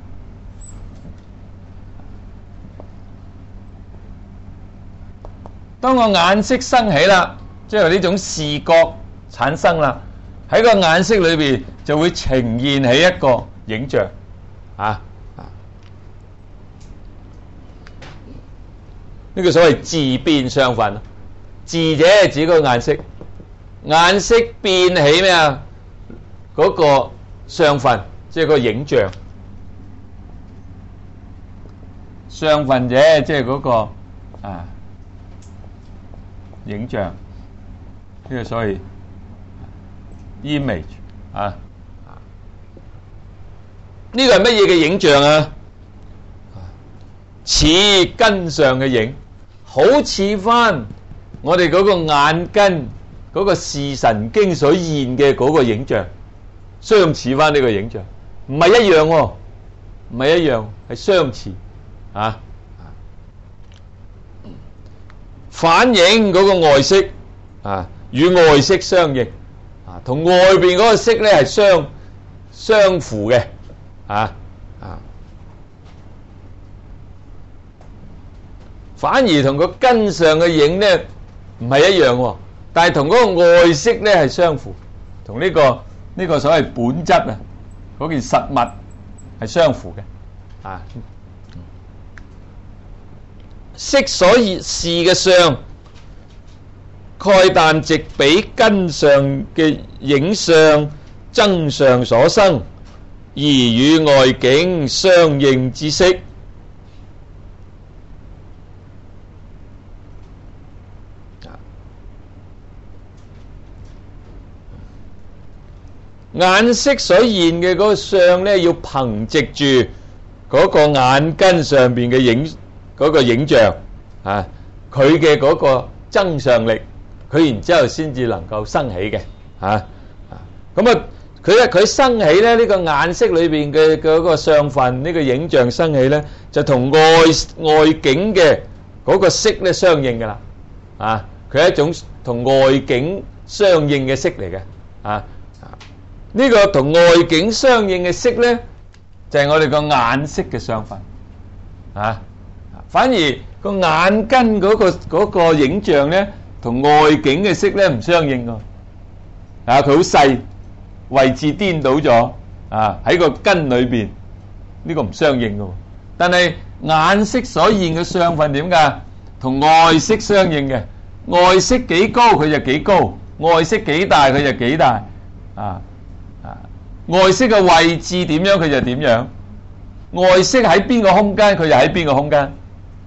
當個眼色生起啦，即係呢種視覺產生啦，喺個眼色裏邊就會呈現起一個影像啊。呢個所謂自變相分。自者係指嗰個眼色，眼色變起咩啊？嗰個相分，即係個影像。相分者即係嗰個啊影像，呢個所謂 image 啊。呢個係乜嘢嘅影像啊？似根上嘅影，好似翻我哋嗰個眼根嗰個視神經所現嘅嗰個影像，相似翻呢個影像，唔係一樣喎，唔係一樣，係相似啊。反映嗰個外色啊，與外色相應啊，同外邊嗰個色咧係相相符嘅啊啊，反而同個根上嘅影咧唔係一樣喎，但係同嗰個外色咧係相符，同呢個呢個所謂本質啊，嗰件實物係相符嘅啊。色所視嘅相，蓋但直比根上嘅影相增上所生，而與外境相應之色。眼色所現嘅嗰個相咧，要憑藉住嗰個眼根上邊嘅影嗰個影像啊，佢嘅嗰個增上力，佢然之後先至能夠生起嘅啊咁啊，佢咧佢生起咧呢個眼色裏邊嘅嗰個相分，呢個影像生起咧，就同外外境嘅嗰個色咧相應噶啦。啊，佢係一種同外境相應嘅色嚟嘅。啊，呢個同外境相應嘅色咧，就係我哋個眼色嘅相分。啊，反而個眼根嗰個嗰個影像咧，同外境嘅色咧唔相應㗎。啊，佢好細，位置顛倒咗。啊，喺個根裏邊，呢個唔相應㗎。但係眼色所現嘅相分點㗎？同外色相應嘅。外色幾高佢就幾高，外色幾大佢就幾大。啊啊，外色嘅位置點樣佢就點樣。外色喺邊個空間，佢就喺邊個空間。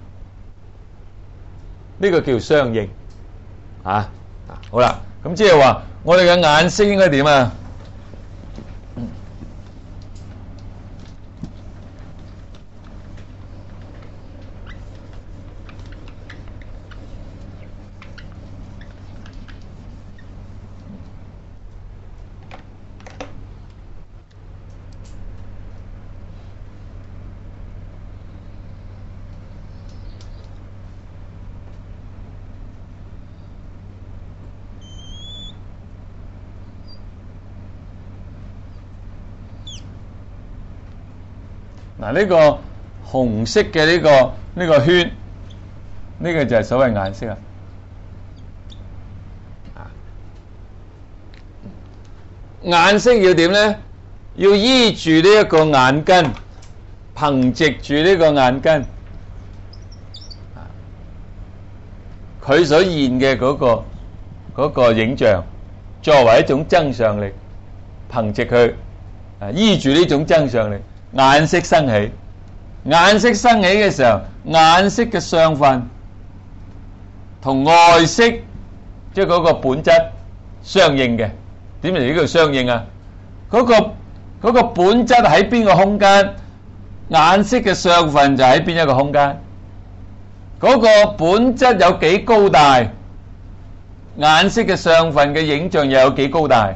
呢個叫相應。啊，好啦，咁即係話我哋嘅眼色應該點啊？嗱，呢個紅色嘅呢個呢個圈，呢個就係所謂眼色啦。眼色要點咧？要依住呢一個眼根，憑藉住呢個眼根，佢所現嘅嗰個嗰個影像，作為一種增上力，憑藉佢啊，依住呢種增上力。眼色生起，眼色生起嘅時候，眼色嘅相分同外色，即係嗰個本質相應嘅。點嚟呢個相應啊？嗰個嗰個本質喺邊個空間，眼色嘅相分就喺邊一個空間。嗰個本質有幾高大，眼色嘅相分嘅影像又有幾高大。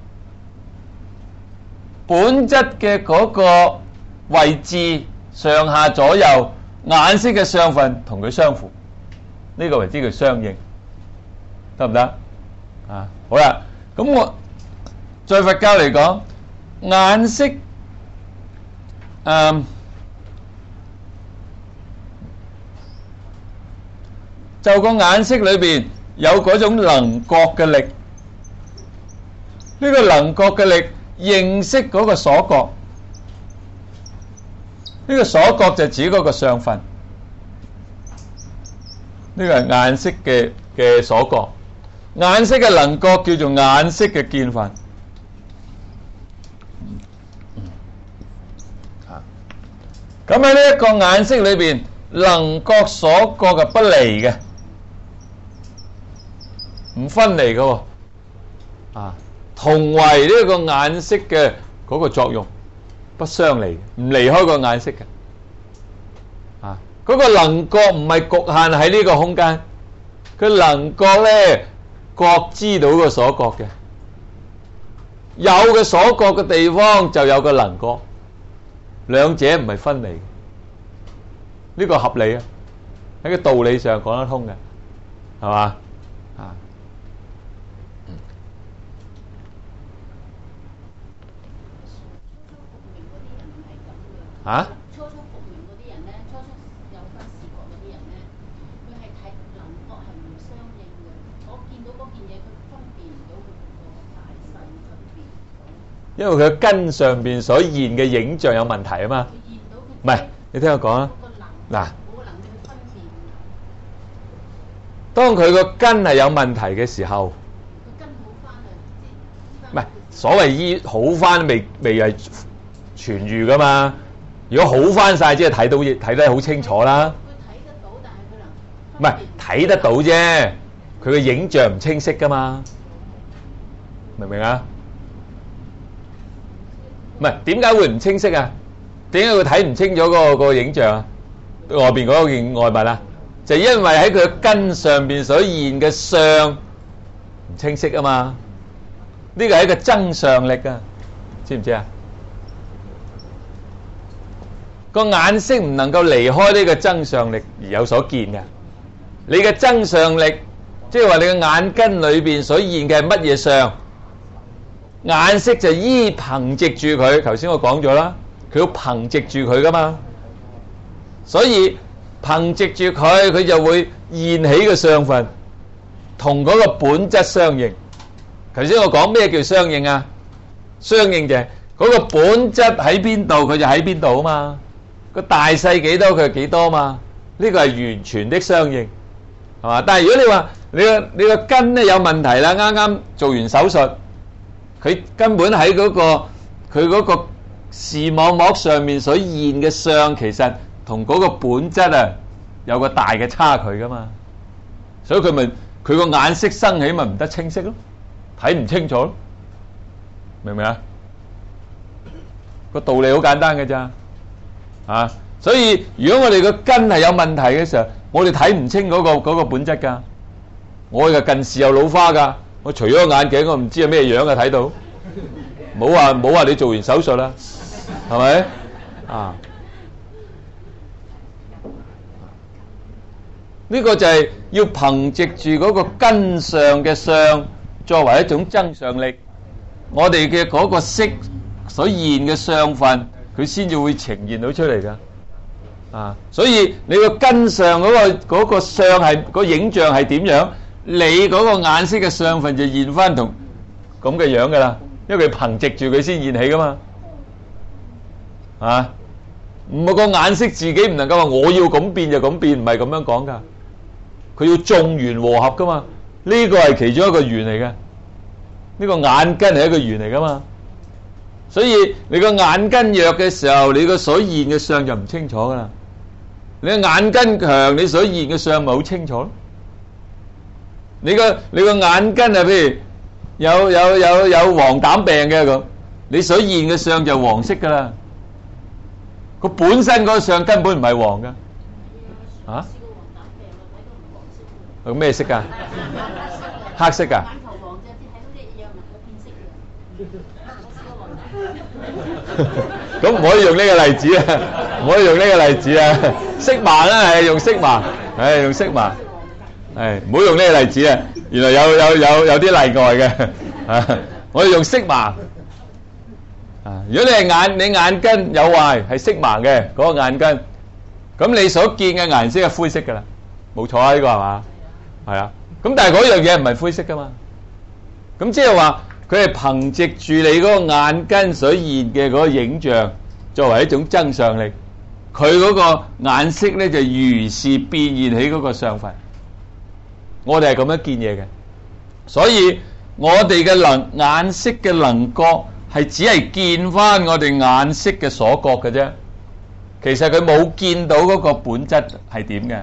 本質嘅嗰個位置上下左右，眼色嘅相分同佢相符，呢個為之叫相應，得唔得啊？好啦，咁我在佛教嚟講，眼色誒就個眼色裏邊有嗰種能覺嘅力，呢個能覺嘅力。認識嗰個所覺，呢個所覺就指嗰個相分，呢個係眼色嘅嘅所覺，眼色嘅能覺叫做眼色嘅見分。咁喺呢一個眼色裏邊，能覺所覺係不離嘅，唔分離嘅喎，啊。同為呢個眼色嘅嗰個作用不相離，唔離開個眼色嘅。啊，嗰個能覺唔係局限喺呢個空間，佢能覺咧覺知到個所覺嘅，有嘅所覺嘅地方就有個能覺，兩者唔係分離，呢個合理啊，喺個道理上講得通嘅，係嘛？啊。啊！ 初初復明嗰啲人咧，初初有翻視覺嗰啲人咧，佢係睇能覺係唔相應嘅。我見到嗰件嘢，佢分辨唔到佢個大細分別。 因為佢根上邊所現嘅影像有問題啊嘛。 佢現到佢唔係，你聽我講啊。嗱， 冇個能力去分辨。 當佢個根係有問題嘅時候， 佢根好翻啊！ 唔係所謂醫好翻，未未係痊癒噶嘛。如果好翻晒，即係睇到睇得好清楚啦。 佢睇得到，但係佢能唔係睇得到啫，佢嘅影像唔清晰噶嘛，明唔明啊？唔係點解會唔清晰啊？點解會睇唔清楚嗰個個影像啊？外邊嗰件外物啊，就因為喺佢嘅根上邊所現嘅相唔清晰啊嘛。 呢個係一個增上力啊，知唔知啊？個眼色唔能夠離開呢個增上力而有所見嘅。你嘅增上力，即係話你嘅眼根裏邊所現嘅係乜嘢相？眼色就依憑藉住佢。頭先我講咗啦，佢要憑藉住佢噶嘛，所以憑藉住佢，佢就會現起個相分，同嗰個本質相應。頭先我講咩叫相應啊？相應就係嗰個本質喺邊度，佢就喺邊度啊嘛。個大細幾多，佢係幾多嘛。呢個係完全的相應，係嘛？但係如果你話你個你個根咧有問題啦，啱啱做完手術，佢根本喺嗰個佢嗰個視網膜上面所現嘅相，其實同嗰個本質啊有個大嘅差距噶嘛。所以佢咪佢個眼色生起咪唔得清晰咯，睇唔清楚咯，明唔明啊？個道理好簡單嘅咋。啊，所以如果我哋個根係有問題嘅時候，我哋睇唔清嗰個嗰個本質噶。我嘅近視又老花噶，我除咗個眼鏡，我唔知係咩樣嘅睇到。冇話冇話你做完手術啦，係咪啊？呢個就係要憑藉住嗰個根上嘅相，作為一種增上力，我哋嘅嗰個色所現嘅相分，佢先至會呈現到出嚟噶。啊，所以你個根上嗰個嗰個相係個影像係點樣，你嗰個眼色嘅相分就現翻同咁嘅樣噶啦，因為佢憑藉住佢先現起噶嘛。啊，唔係個眼色自己唔能夠話我要咁變就咁變，唔係咁樣講噶。佢要眾緣和合噶嘛，呢個係其中一個緣嚟嘅。呢個眼根係一個緣嚟噶嘛。所以你個眼根弱嘅時候，你個所現嘅相就唔清楚噶啦。你個眼根強，你所現嘅相咪好清楚咯。你個你個眼根啊，譬如有有有有黃疸病嘅咁，你所現嘅相就黃色噶啦。佢本身嗰個相根本唔係黃噶。啊？咁咩色噶？黑色噶？咁唔可以用呢個例子啊！唔可以用呢個例子啊！色盲啦，係用色盲，係用色盲，係唔好用呢個例子啊！原來有有有有啲例外嘅啊！我哋用色盲啊！如果你係眼你眼根有壞，係色盲嘅嗰個眼根，咁你所見嘅顏色係灰色噶啦，冇錯啊！呢個係嘛？係啊！咁但係嗰樣嘢唔係灰色噶嘛？咁即係話。佢係憑藉住你嗰個眼根所現嘅嗰個影像，作為一種增上力，佢嗰個眼色咧就如是變現起嗰個相分。我哋係咁樣見嘢嘅，所以我哋嘅能眼色嘅能覺係只係見翻我哋眼色嘅所覺嘅啫。其實佢冇見到嗰個本質係點嘅。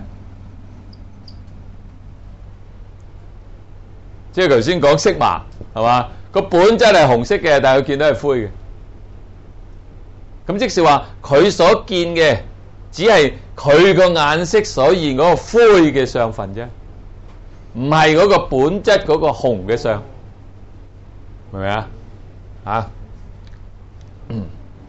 即係頭先講色盲係嘛？個本質係紅色嘅，但係佢見到係灰嘅。咁即是話佢所見嘅只係佢個眼色所現嗰個灰嘅相分啫，唔係嗰個本質嗰個紅嘅相，明唔明啊？啊，嗯，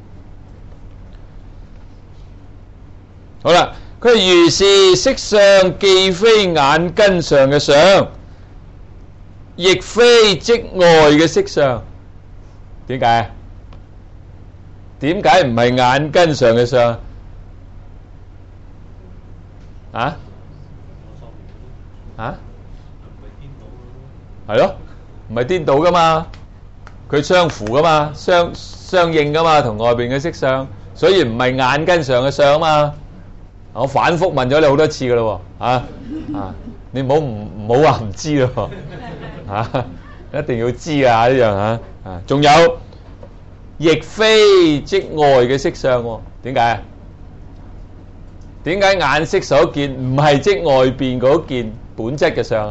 好啦，佢如是色相，既非眼根上嘅相，亦非即外嘅色相。點解？點解唔係眼根上嘅相？啊？啊？係咯，唔係顛倒噶嘛？佢相符噶嘛，相相應噶嘛，同外邊嘅色相，所以唔係眼根上嘅相啊嘛。我反覆問咗你好多次噶啦，啊啊！你唔好唔唔好話唔知咯。啊！一定要知啊呢樣啊！啊，仲有亦非即外嘅色相喎？點解啊？點解眼色所見唔係即外邊嗰件本質嘅相啊？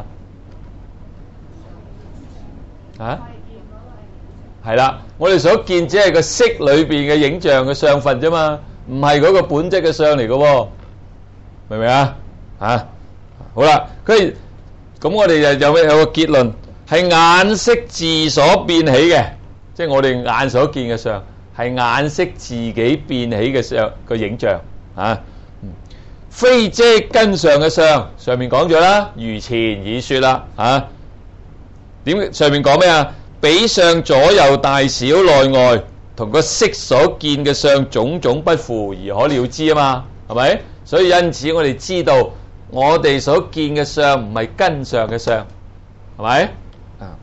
啊？係啦，我哋所見只係個色裏邊嘅影像嘅相分啫嘛，唔係嗰個本質嘅相嚟嘅喎，明唔明啊？啊，好啦，佢咁我哋就有有個結論。 係眼識自所變起嘅，即係我哋眼所見嘅相，係眼識自己變起嘅相個影像啊。非遮根上嘅相，上面講咗啦，如前已說啦啊。點上面講咩啊？比相左右大小內外，同個色所見嘅相種種不符而可了知啊嘛，係咪？所以因此我哋知道，我哋所見嘅相唔係根上嘅相，係咪？啊，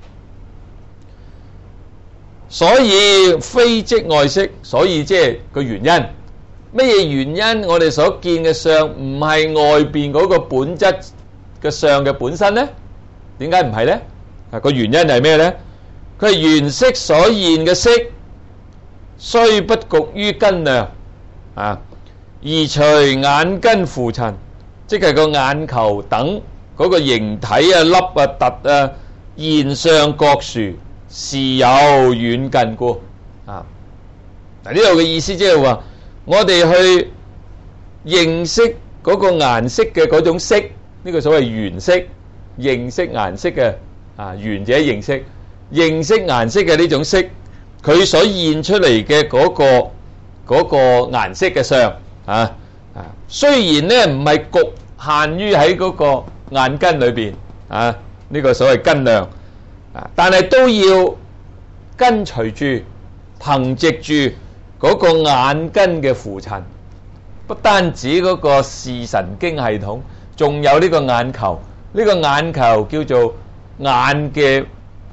所以非即外色，所以即係個原因。乜嘢原因我哋所見嘅相唔係外邊嗰個本質嘅相嘅本身呢？點解唔係呢？啊，個原因係咩呢？佢係原色所現嘅色，雖不局於根量啊，而隨眼根浮塵，即係個眼球等嗰個形體啊、凹啊、凸啊、現相各殊，是有遠近故啊。嗱，呢度嘅意思即係話，我哋去認識嗰個顏色嘅嗰種色，呢個所謂原色，認識顏色嘅啊，原者認識，認識顏色嘅呢種色，佢所現出嚟嘅嗰個嗰個顏色嘅相啊啊，雖然咧唔係局限於喺嗰個眼根裏邊啊，呢個所謂根量啊，但係都要跟隨住憑藉住嗰個眼根嘅浮塵，不單止嗰個視神經系統，仲有呢個眼球，呢個眼球叫做眼嘅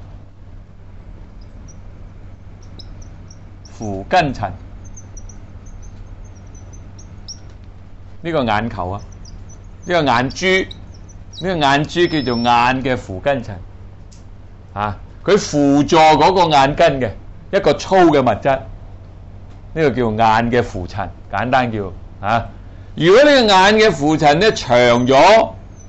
浮根塵，呢個眼球啊，呢個眼珠，呢個眼珠叫做眼嘅浮根塵啊，佢輔助嗰個眼根嘅一個粗嘅物質。呢個叫眼嘅浮塵，簡單叫啊。如果呢個眼嘅浮塵咧長咗，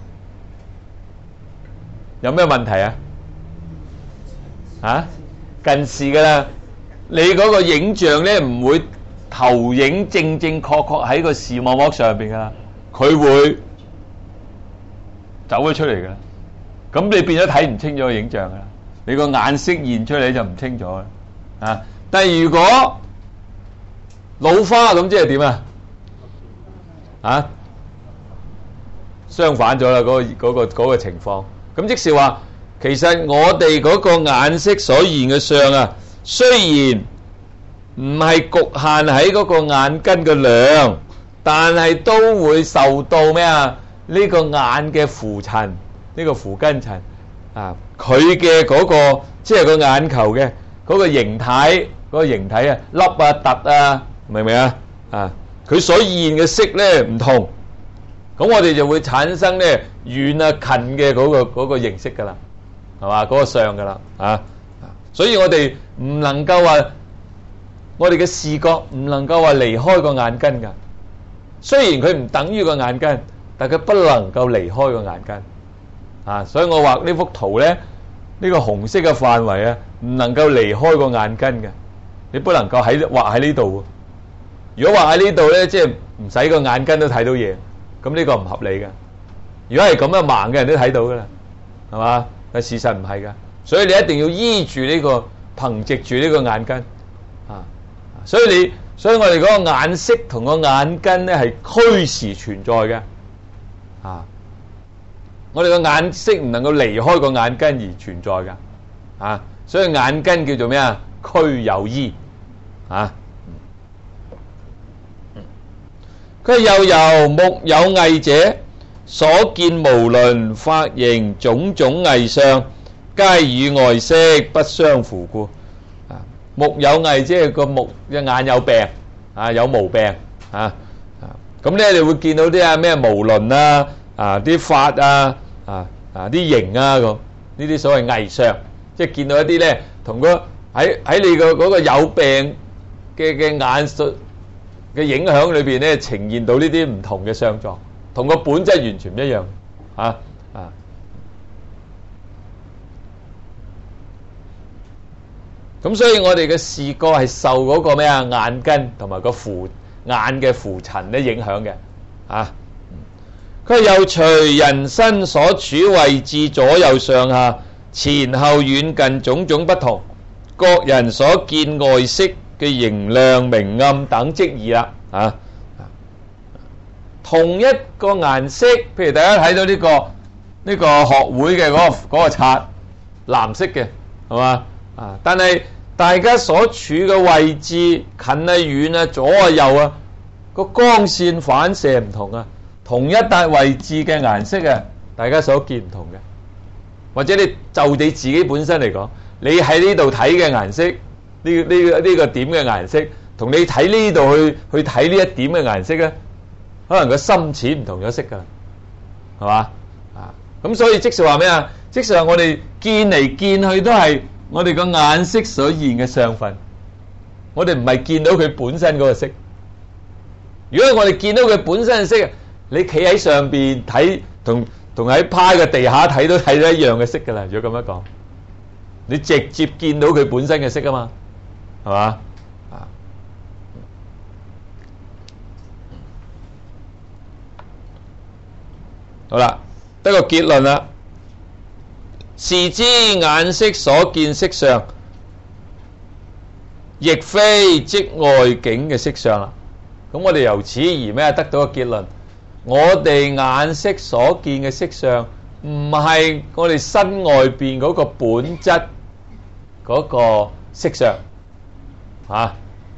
有咩問題啊？啊，近視噶啦，你嗰個影像咧唔會投影正正確確喺個視網膜上邊噶啦，佢會走咗出嚟噶啦。咁你變咗睇唔清楚個影像噶啦，你個眼色現出嚟就唔清楚啦。啊，但係如果老花咁即係點啊？啊，相反咗啦，嗰個嗰個嗰個情況。咁即是話，其實我哋嗰個眼色所現嘅相啊，雖然唔係局限喺嗰個眼根嘅量，但係都會受到咩啊？呢個眼嘅浮塵，呢個浮根塵啊，佢嘅嗰個即係個眼球嘅嗰個形體，嗰個形體啊，凹啊、凸啊。明唔明啊？啊，佢所現嘅色咧唔同，咁我哋就會產生咧遠啊近嘅嗰個嗰個認識噶啦，係嘛？嗰個相噶啦啊，所以我哋唔能夠話我哋嘅視覺唔能夠話離開個眼根噶。雖然佢唔等於個眼根，但佢不能夠離開個眼根啊。所以我畫呢幅圖咧，呢個紅色嘅範圍啊，唔能夠離開個眼根嘅，你不能夠喺畫喺呢度。如果話喺呢度咧，即係唔使個眼根都睇到嘢，咁呢個唔合理嘅。如果係咁啊，盲嘅人都睇到噶啦，係嘛？但事實唔係噶，所以你一定要依住呢個，憑藉住呢個眼根啊。所以你，所以我哋嗰個眼色同個眼根咧係虛實存在嘅啊。我哋個眼色唔能夠離開個眼根而存在噶啊。所以眼根叫做咩啊？虛有依啊。佢又由目有翳者所見無論髮形種種翳相，皆與外色不相符故。啊，目有翳即係個目嘅眼有病啊，有毛病啊啊。咁咧你會見到啲啊咩毛鱗啊啊啲髮啊啊啊啲形啊咁，呢啲所謂翳相，即係見到一啲咧同個喺喺你個嗰個有病嘅嘅眼術嘅影響裏邊咧，呈現到呢啲唔同嘅相狀，同個本質完全唔一樣啊啊！咁所以我哋嘅視覺係受嗰個咩啊眼根同埋個浮眼嘅浮塵咧影響嘅啊。佢又隨人身所處位置左右上下， 前後遠近種種不同，各人所見外色嘅形亮明暗等即異啦。啊，同一個顏色，譬如大家睇到呢個呢個學會嘅嗰個嗰個冊，藍色嘅係嘛啊？但係大家所處嘅位置近啊遠啊左啊右啊，個光線反射唔同啊，同一笪位置嘅顏色啊，大家所見唔同嘅。或者你就你自己本身嚟講，你喺呢度睇嘅顏色，呢呢個呢個點嘅顏色，同你睇呢度去去睇呢一點嘅顏色咧，可能個深淺唔同咗色噶啦，係嘛啊？咁所以即是話咩啊？即是話我哋見嚟見去都係我哋個眼色所現嘅相分，我哋唔係見到佢本身嗰個色。如果我哋見到佢本身嘅色，你企喺上邊睇同。同喺趴嘅地下睇都睇到一樣嘅色噶啦，如果咁樣講，你直接見到佢本身嘅色啊嘛，係嘛啊？好啦，得個結論啦。視之眼色所見色相，亦非即外境嘅色相啦。咁我哋由此而咩得到個結論？我哋眼色所見嘅色相，唔係我哋身外邊嗰個本質嗰個色相，啊，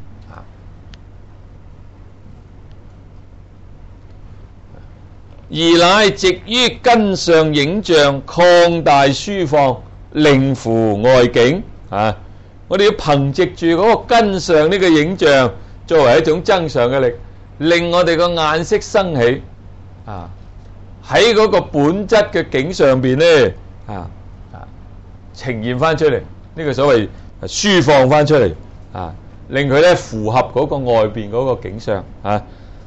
而乃藉於根相影像擴大舒放，令乎外境啊！我哋要憑藉住嗰個根相呢個影像，作為一種增上嘅力，令我哋個眼色生起。啊！喺嗰個本質嘅景上邊咧，啊啊呈現翻出嚟，呢、這個所謂舒放翻出嚟，啊令佢咧符合嗰個外邊嗰個景象啊。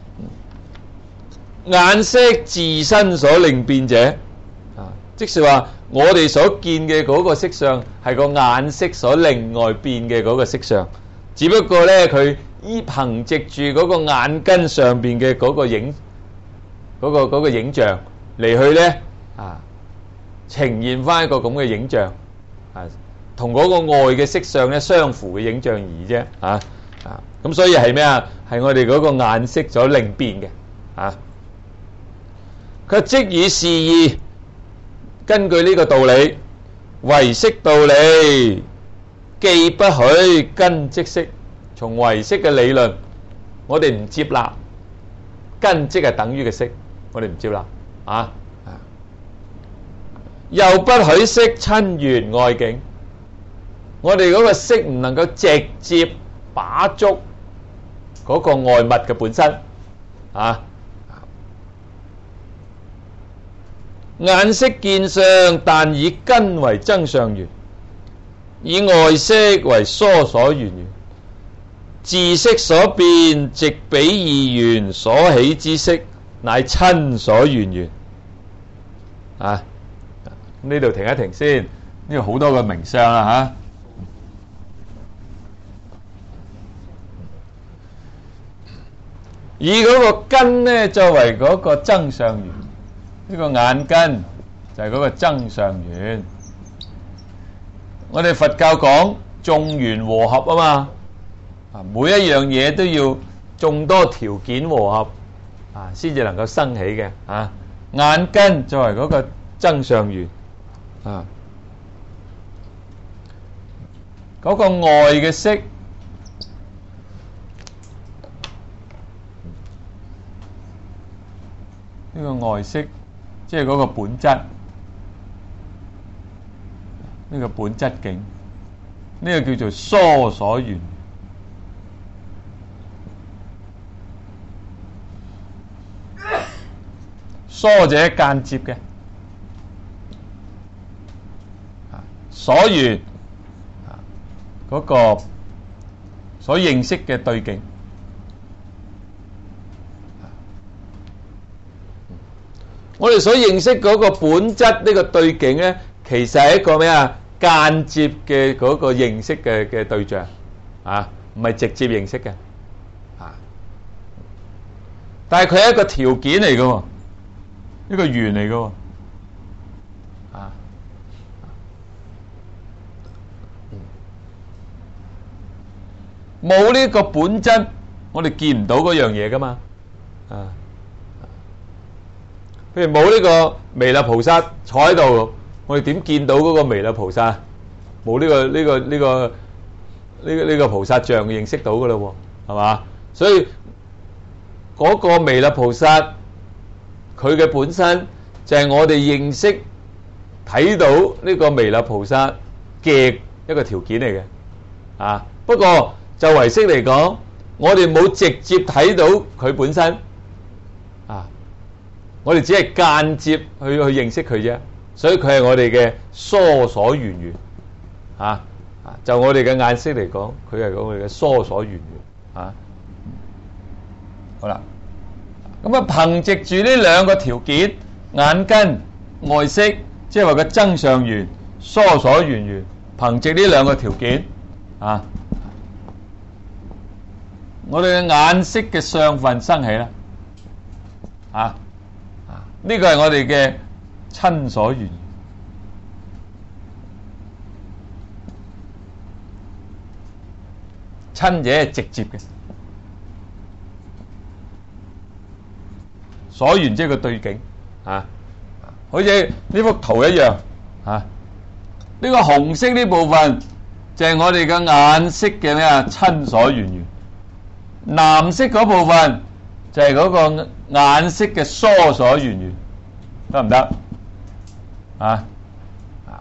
眼色自身所令變者，啊，即是話我哋所見嘅嗰個色相係個眼色所令外變嘅嗰個色相，只不過咧佢依憑藉住嗰個眼根上邊嘅嗰個影。嗰、那個嗰、那個影像嚟去咧啊，呈現翻一個咁嘅影像啊，同嗰個外嘅色相咧相符嘅影像而已啫啊啊！咁所以係咩啊？係我哋嗰個眼色所令變嘅啊。佢即以是義，根據呢個道理，唯識道理，既不許根即色。從唯識嘅理論，我哋唔接納根即係等於嘅色。我哋唔接納啊，又不許色親緣外境，我哋嗰個色唔能夠直接把捉嗰個外物嘅本身啊。眼色見相，但以根為增上緣，以外色為疏所緣緣，自色所變，直比二緣所起之色。乃親所緣緣啊！呢度停一停先，呢度好多個名相啦吓。以嗰個根呢作為嗰個增上緣，呢個眼根就係嗰個增上緣。我哋佛教講眾緣和合啊嘛，啊每一樣嘢都要眾多條件和合。啊，先至能夠生起嘅啊！眼根作為嗰個增上緣啊，嗰、那個外嘅色，呢、這個外色，即係嗰個本質，呢、這個本質境，呢、這個叫做疏所緣。疏者間接嘅，所緣嗰個所認識嘅對境，我哋所認識嗰個本質呢個對境咧，其實係一個咩啊？間接嘅嗰個認識嘅嘅對象啊，唔係直接認識嘅啊，但係佢係一個條件嚟嘅喎。一個緣嚟嘅喎，啊， 冇呢個本質，我哋見唔到嗰樣嘢噶嘛。啊，譬如冇呢個彌勒菩薩坐喺度，我哋點見到嗰個彌勒菩薩？冇呢個呢個呢個呢個呢個菩薩像認識到噶啦喎，係嘛？所以嗰個彌勒菩薩佢嘅本身就係我哋認識睇到呢個彌勒菩薩嘅一個條件嚟嘅。啊，不過就唯識嚟講，我哋冇直接睇到佢本身，啊，我哋只係間接去去認識佢啫，所以佢係我哋嘅疏所緣緣，啊，就我哋嘅眼識嚟講，佢係我哋嘅疏所緣緣，啊，好啦，咁啊憑藉住呢兩個條件，眼根外識，即係話個增上緣、疏所緣緣，憑藉呢兩個條件。啊！我哋嘅眼識嘅相分生起啦，啊啊！呢個係我哋嘅親所緣，親者係直接嘅，所緣即係個對境啊，好似呢幅圖一樣啊。呢個紅色呢部分，就係我哋嘅眼識嘅咩啊？親所緣緣，藍色嗰部分就係嗰個眼識嘅疏所緣緣，得唔得？啊啊！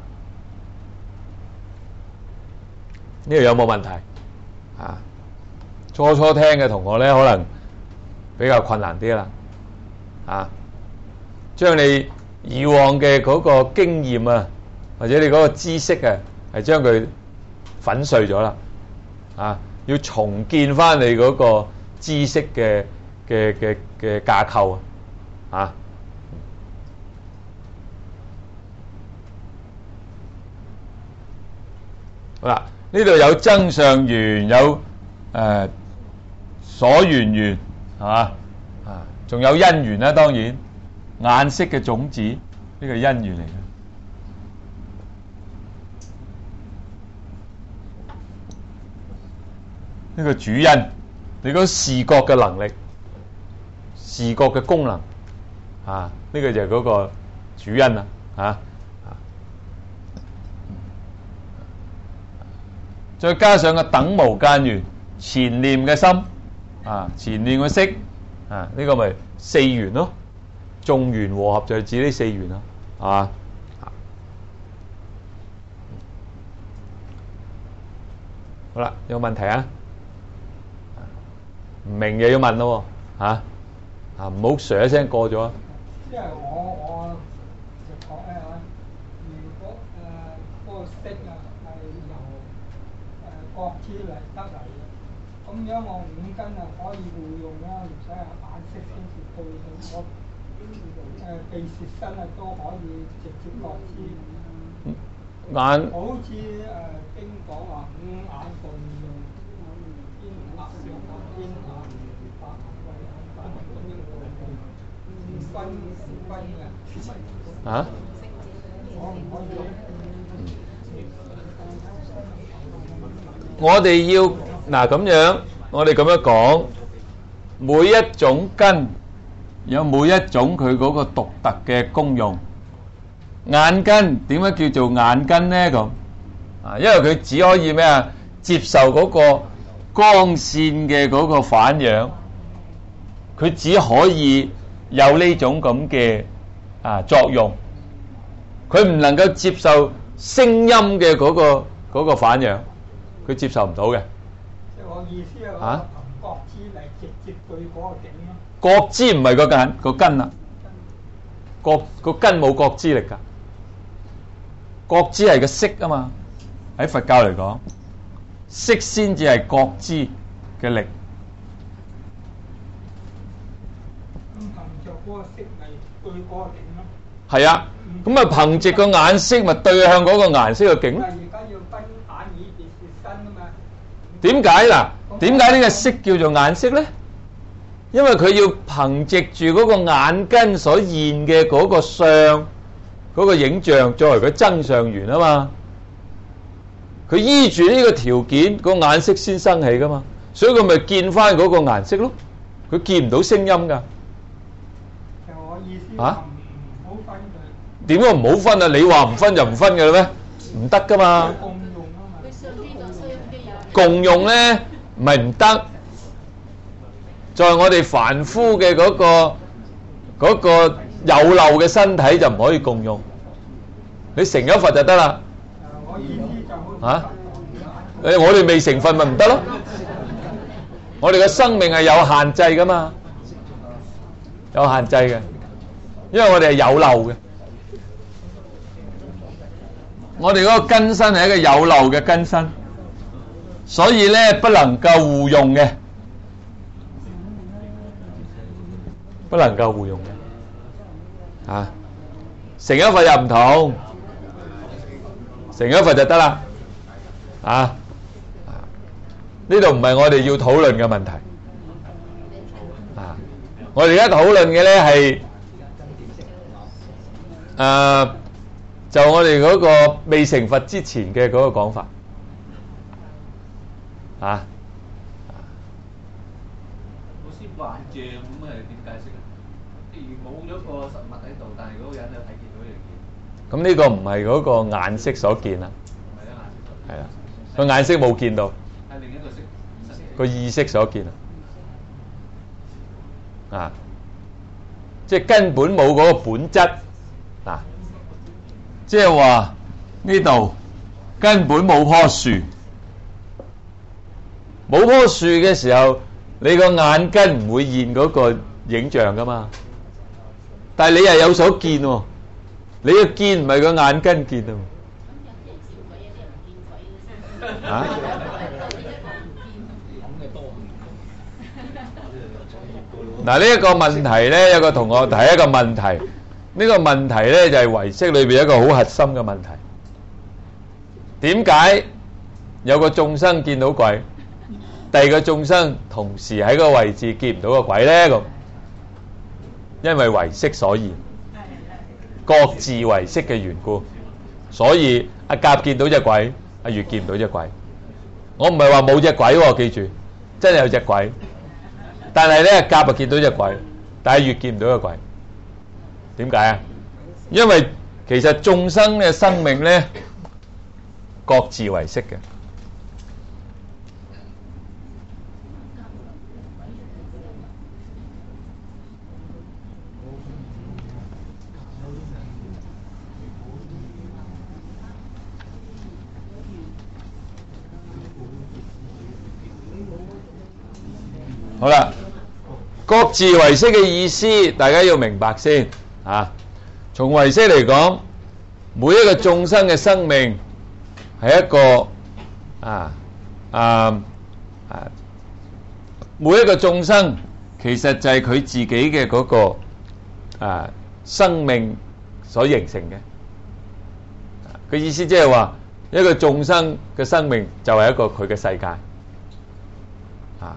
呢度有冇問題？啊，初初聽嘅同學咧，可能比較困難啲啦。啊，將你以往嘅嗰個經驗啊，或者你嗰個知識啊，係將佢粉碎咗啦，啊！要重建翻你嗰個知識嘅嘅嘅嘅架構啊，啊！好啦，呢度有增上緣，有誒、呃、所緣緣，係嘛？啊，仲有因緣啦，當然眼識嘅種子呢個因緣嚟嘅。呢個主因，你嗰視覺嘅能力、視覺嘅功能，啊，呢個就係嗰個主因啦，啊，再加上個等無間緣、前念嘅心，啊，前念嘅識，啊，呢個咪四緣咯，眾緣和合就係指呢四緣啦，啊。好啦，有問題啊？唔明又要問咯喎，嚇啊，唔好唰一聲過咗。 即係我我就講咧嚇，如果誒嗰個色啊係由誒覺知嚟得嚟嘅，咁樣我五根啊可以互用啦，唔使係眼識先至對到我誒鼻舌身啊都可以直接覺知。 眼好似誒經講話五眼共用。 啊？我哋要嗱咁樣，我哋咁樣講，每一種根有每一種佢嗰個獨特嘅功用。眼根點解叫做眼根呢？咁啊，因為佢只可以咩啊？接受嗰個光線嘅嗰個反響，佢只可以有呢種咁嘅啊作用，佢唔能夠接受聲音嘅嗰個嗰個反響，佢接受唔到嘅。 即係我意思係話，憑覺知嚟直接對嗰個境咯。 覺知唔係個根個根啊，覺個根冇覺知力㗎，覺知係個識啊嘛。喺佛教嚟講，識先至係覺知嘅力。 咁憑著嗰個識嚟對嗰個境咯。 係啊，咁啊憑藉個眼識咪對向嗰個顏色嘅境。 而家要分眼耳鼻舌身啊嘛。 點解嗱？點解呢個色叫做眼識咧？因為佢要憑藉住嗰個眼根所現嘅嗰個相、嗰個影像，作為佢增上緣啊嘛。 佢依住呢個條件，個眼色先生起噶嘛，所以佢咪見翻嗰個顏色咯。佢見唔到聲音㗎。 就我意思啊唔好分佢點解唔好分啊？你話唔分就唔分嘅啦咩？唔得噶嘛。 共用啊嘛。 佢上邊當收音機啊。 共用咧唔係唔得，在我哋凡夫嘅嗰個嗰個有漏嘅身體就唔可以共用。你成咗佛就得啦。 誒，我意思就好似啊？誒，我哋未成佛咪唔得咯？我哋嘅生命係有限制噶嘛，有限制嘅，因為我哋係有漏嘅。我哋嗰個根身係一個有漏嘅根身，所以咧不能夠互用嘅，不能夠互用嘅。啊，成咗佛又唔同，成咗佛就得啦。啊！呢度唔係我哋要討論嘅問題，啊！我哋而家討論嘅咧係誒，就我哋嗰個未成佛之前嘅嗰個講法，啊！ 老師幻象咁啊？點解釋啊？譬如冇咗個實物喺度，但係嗰個人又睇見到一樣嘢。 咁呢個唔係嗰個眼色所見啦， 唔係啊，顏色。 係啦，個眼色冇見到。 係另一個色。 個意識所見啊，即係根本冇嗰個本質啊，即係話呢度根本冇棵樹，冇棵樹嘅時候，你個眼根唔會現嗰個影像噶嘛，但係你又有所見喎，你嘅見唔係個眼根見啊，啊？嗱，呢一個問題咧，有個同學提一個問題，呢、這個問題咧就係、是、唯識裏邊一個好核心嘅問題。點解有個眾生見到鬼，第二個眾生同時喺個位置見唔到個鬼咧？咁因為唯識所現，各自唯識嘅緣故，所以阿甲見到隻鬼，阿乙見唔到隻鬼。我唔係話冇隻鬼喎，記住，真係有隻鬼。但係咧，甲就見到隻鬼，但係乙見唔到個鬼。點解啊？因為其實眾生嘅生命咧，各自為識嘅。好啦。各自唯識嘅意思，大家要明白先啊！從唯識嚟講，每一個眾生嘅生命係一個啊啊啊！每一個眾生其實就係佢自己嘅嗰個啊生命所形成嘅。個意思即係話，一個眾生嘅生命就係一個佢嘅世界啊。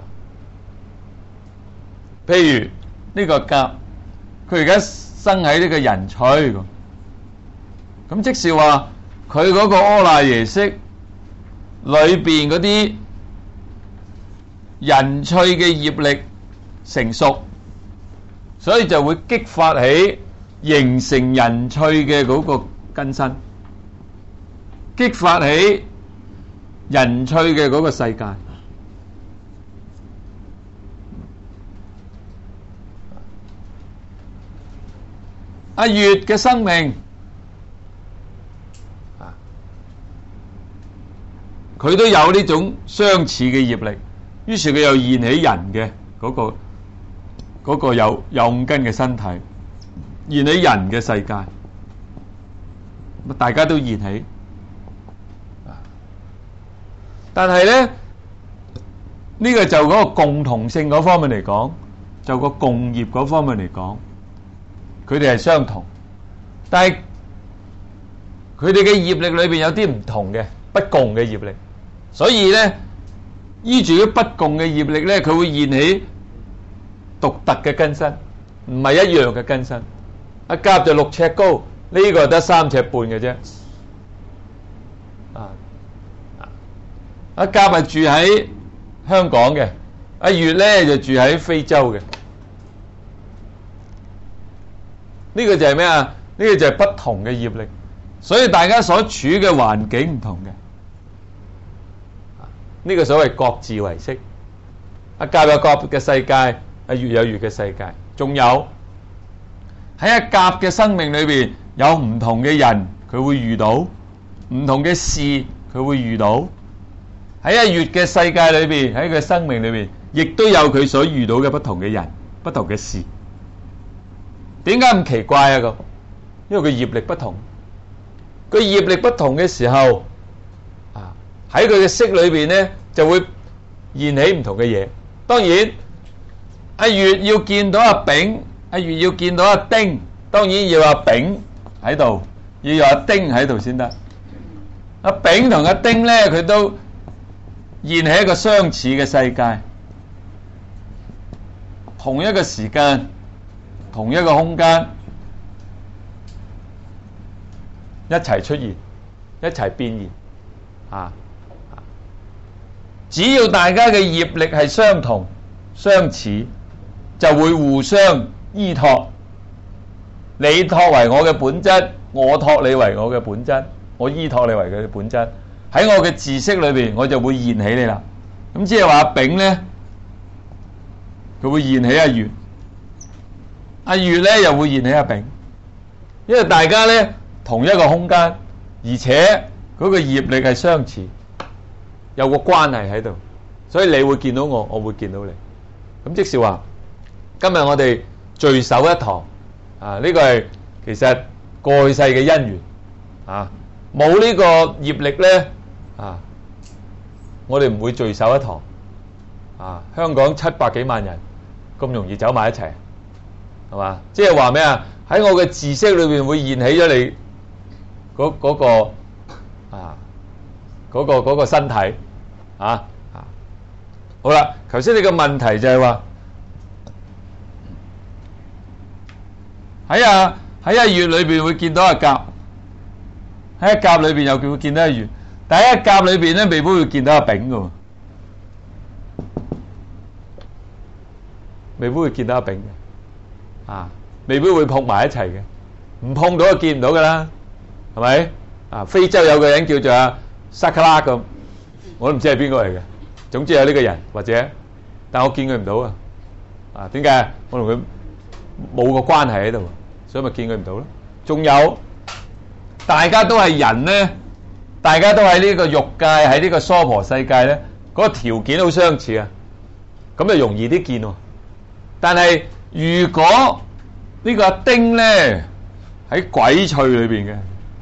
譬如呢個甲，佢而家生喺呢個人趣咁，咁即是話佢嗰個阿賴耶識裏邊嗰啲人趣嘅業力成熟，所以就會激發起形成人趣嘅嗰個根身，激發起人趣嘅嗰個世界。阿乙嘅生命，啊，佢都有呢種相似嘅業力，於是佢又現起人嘅嗰個嗰個有有五根嘅身體，現起人嘅世界，大家都現起，啊，但係咧呢個就嗰個共同性嗰方面嚟講，就個共業嗰方面嚟講。佢哋係相同，但係佢哋嘅業力裏邊有啲唔同嘅不共嘅業力，所以咧依住啲不共嘅業力咧，佢會現起獨特嘅根身，唔係一樣嘅根身。阿甲就六尺高，呢個得三尺半嘅啫，啊啊！ 阿甲係住喺香港嘅，阿月咧就住喺非洲嘅。呢個就係咩啊？呢個就係不同嘅業力，所以大家所處嘅環境唔同嘅。呢個所謂各自為色。阿甲有甲嘅世界，阿月有月嘅世界，仲有喺阿甲嘅生命裏邊有唔同嘅人，佢會遇到唔同嘅事，佢會遇到喺阿月嘅世界裏邊，喺佢生命裏邊，亦都有佢所遇到嘅不同嘅人、不同嘅事。點解咁奇怪啊？咁因為佢業力不同，佢業力不同嘅時候，啊喺佢嘅色裏邊咧就會現起唔同嘅嘢。當然，阿月要見到阿丙，阿月要見到阿丁，當然要阿丙喺度，要有阿丁喺度先得。阿丙同阿丁咧，佢都現起一個相似嘅世界，同一個時間，同一個空間，一齊出現，一齊變現，啊！只要大家嘅業力係相同、相似，就會互相依託。你託為我嘅本質，我託你為我嘅本質，我依託你為佢嘅本質。喺我嘅知識裏邊，我就會現起你啦。咁即係話阿丙咧，佢會現起阿月，阿月咧又會現起阿丙，因為大家咧同一個空間，而且嗰個業力係相似。有個關係喺度，所以你會見到我，我會見到你。咁即是話，今日我哋聚首一堂，啊，呢個係其實過去世嘅因緣，啊，冇呢個業力咧，啊，我哋唔會聚首一堂，啊，香港七百幾萬人咁容易走埋一齊，係嘛？即係話咩啊？喺我嘅知識裏邊會現起咗你嗰嗰個啊嗰個嗰個身體。啊啊，好啦，頭先你個問題就係話喺啊喺阿月裏邊會見到阿甲，喺阿甲裏邊又會見到阿月，但喺阿甲裏邊咧未必會見到阿丙噶喎，未必會見到阿丙嘅，啊，未必會碰埋一齊嘅，唔碰到就見唔到噶啦，係咪？啊，非洲有個人叫做阿薩卡拉咁。我都唔知係邊個嚟嘅，總之有呢個人或者，但我見佢唔到啊！啊，點解？我同佢冇個關係喺度，所以咪見佢唔到咯。仲有，大家都係人咧，大家都喺呢個欲界，喺呢個娑婆世界咧，嗰個條件好相似啊，咁就容易啲見喎。但係如果呢個阿丁咧喺鬼趣裏邊嘅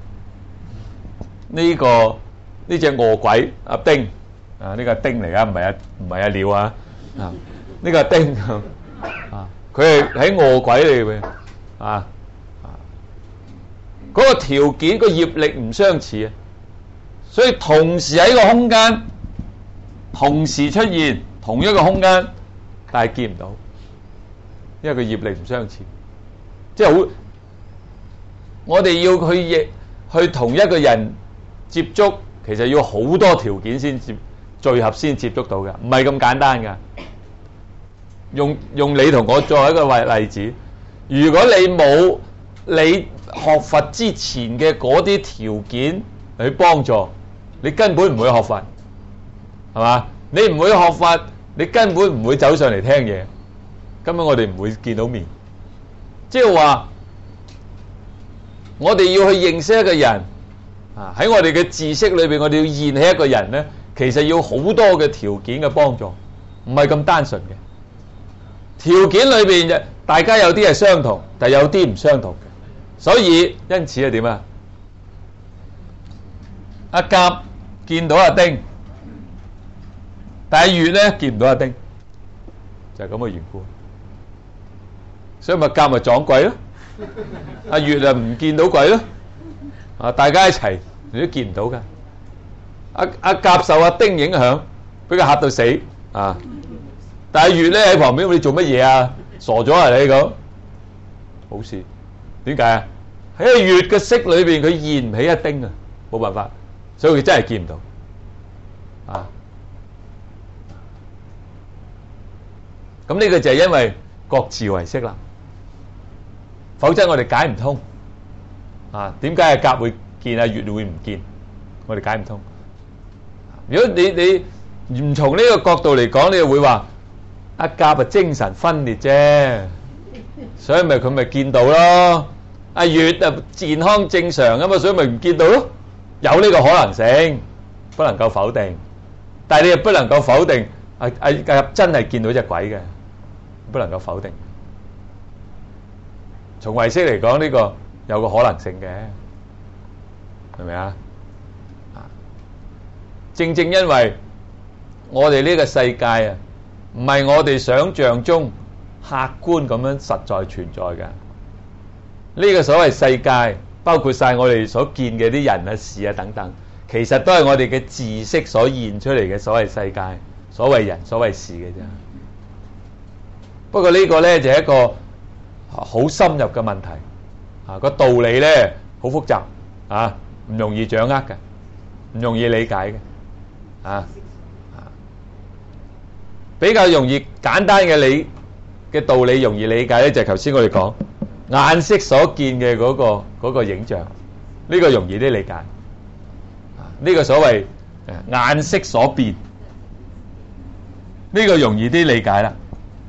呢個。呢隻餓鬼阿丁啊，呢個係丁嚟噶，唔係阿唔係阿鳥啊啊！呢個係丁啊，佢係喺餓鬼嚟嘅啊啊！嗰個條件個業力唔相似啊，所以同時喺個空間，同時出現同一個空間，但係見唔到，因為個業力唔相似，即係好。我哋要去亦去同一個人接觸。其實要好多條件先接聚合先接觸到嘅，唔係咁簡單㗎。用用你同我作為一個例子，如果你冇你學佛之前嘅嗰啲條件去幫助，你根本唔會學佛，係嘛？你唔會學佛，你根本唔會走上嚟聽嘢，根本我哋唔會見到面。即係話，我哋要去認識一個人。啊！喺我哋嘅知識裏邊，我哋要現起一個人咧，其實要好多嘅條件嘅幫助，唔係咁單純嘅。條件裏邊嘅大家有啲係相同，但係有啲唔相同嘅。所以因此係點啊？阿甲見到阿丁，但係月咧見唔到阿丁，就係咁嘅緣故。所以咪甲咪撞鬼咯，阿月啊唔見到鬼咯。啊！大家一齊你都見唔到噶。阿阿甲受阿丁影響，俾佢嚇到死啊！但係月咧喺旁邊，你做乜嘢啊？傻咗啊！你講冇事，點解啊？喺個月嘅色裏邊，佢現唔起一丁啊，冇辦法，所以佢真係見唔到啊！ 咁呢個就係因為各自為色啦，否則我哋解唔通啊！點解阿甲會見阿乙會唔見？我哋解唔通。如果你你唔從呢個角度嚟講，你就會話阿甲係精神分裂啫，所以咪佢咪見到咯。阿乙啊健康正常啊嘛，所以咪唔見到咯。有呢個可能性，不能夠否定。但係你又不能夠否定阿阿甲真係見到隻鬼嘅，不能夠否定。從唯識嚟講，呢個有個可能性嘅，係咪啊？正正因為我哋呢個世界啊，唔係我哋想象中客觀咁樣實在存在嘅。呢個所謂世界，包括晒我哋所見嘅啲人啊、事啊等等，其實都係我哋嘅知識所現出嚟嘅所謂世界、所謂人、所謂事嘅啫。不過呢個呢，就係一個好深入嘅問題啊！個道理呢，好複雜啊，唔容易掌握嘅，唔容易理解嘅。啊，比較容易簡單嘅理嘅道理容易理解咧，就係頭先我哋講眼色所見嘅嗰個嗰個影像，呢個容易啲理解。呢個所謂眼色所變，呢個容易啲理解啦，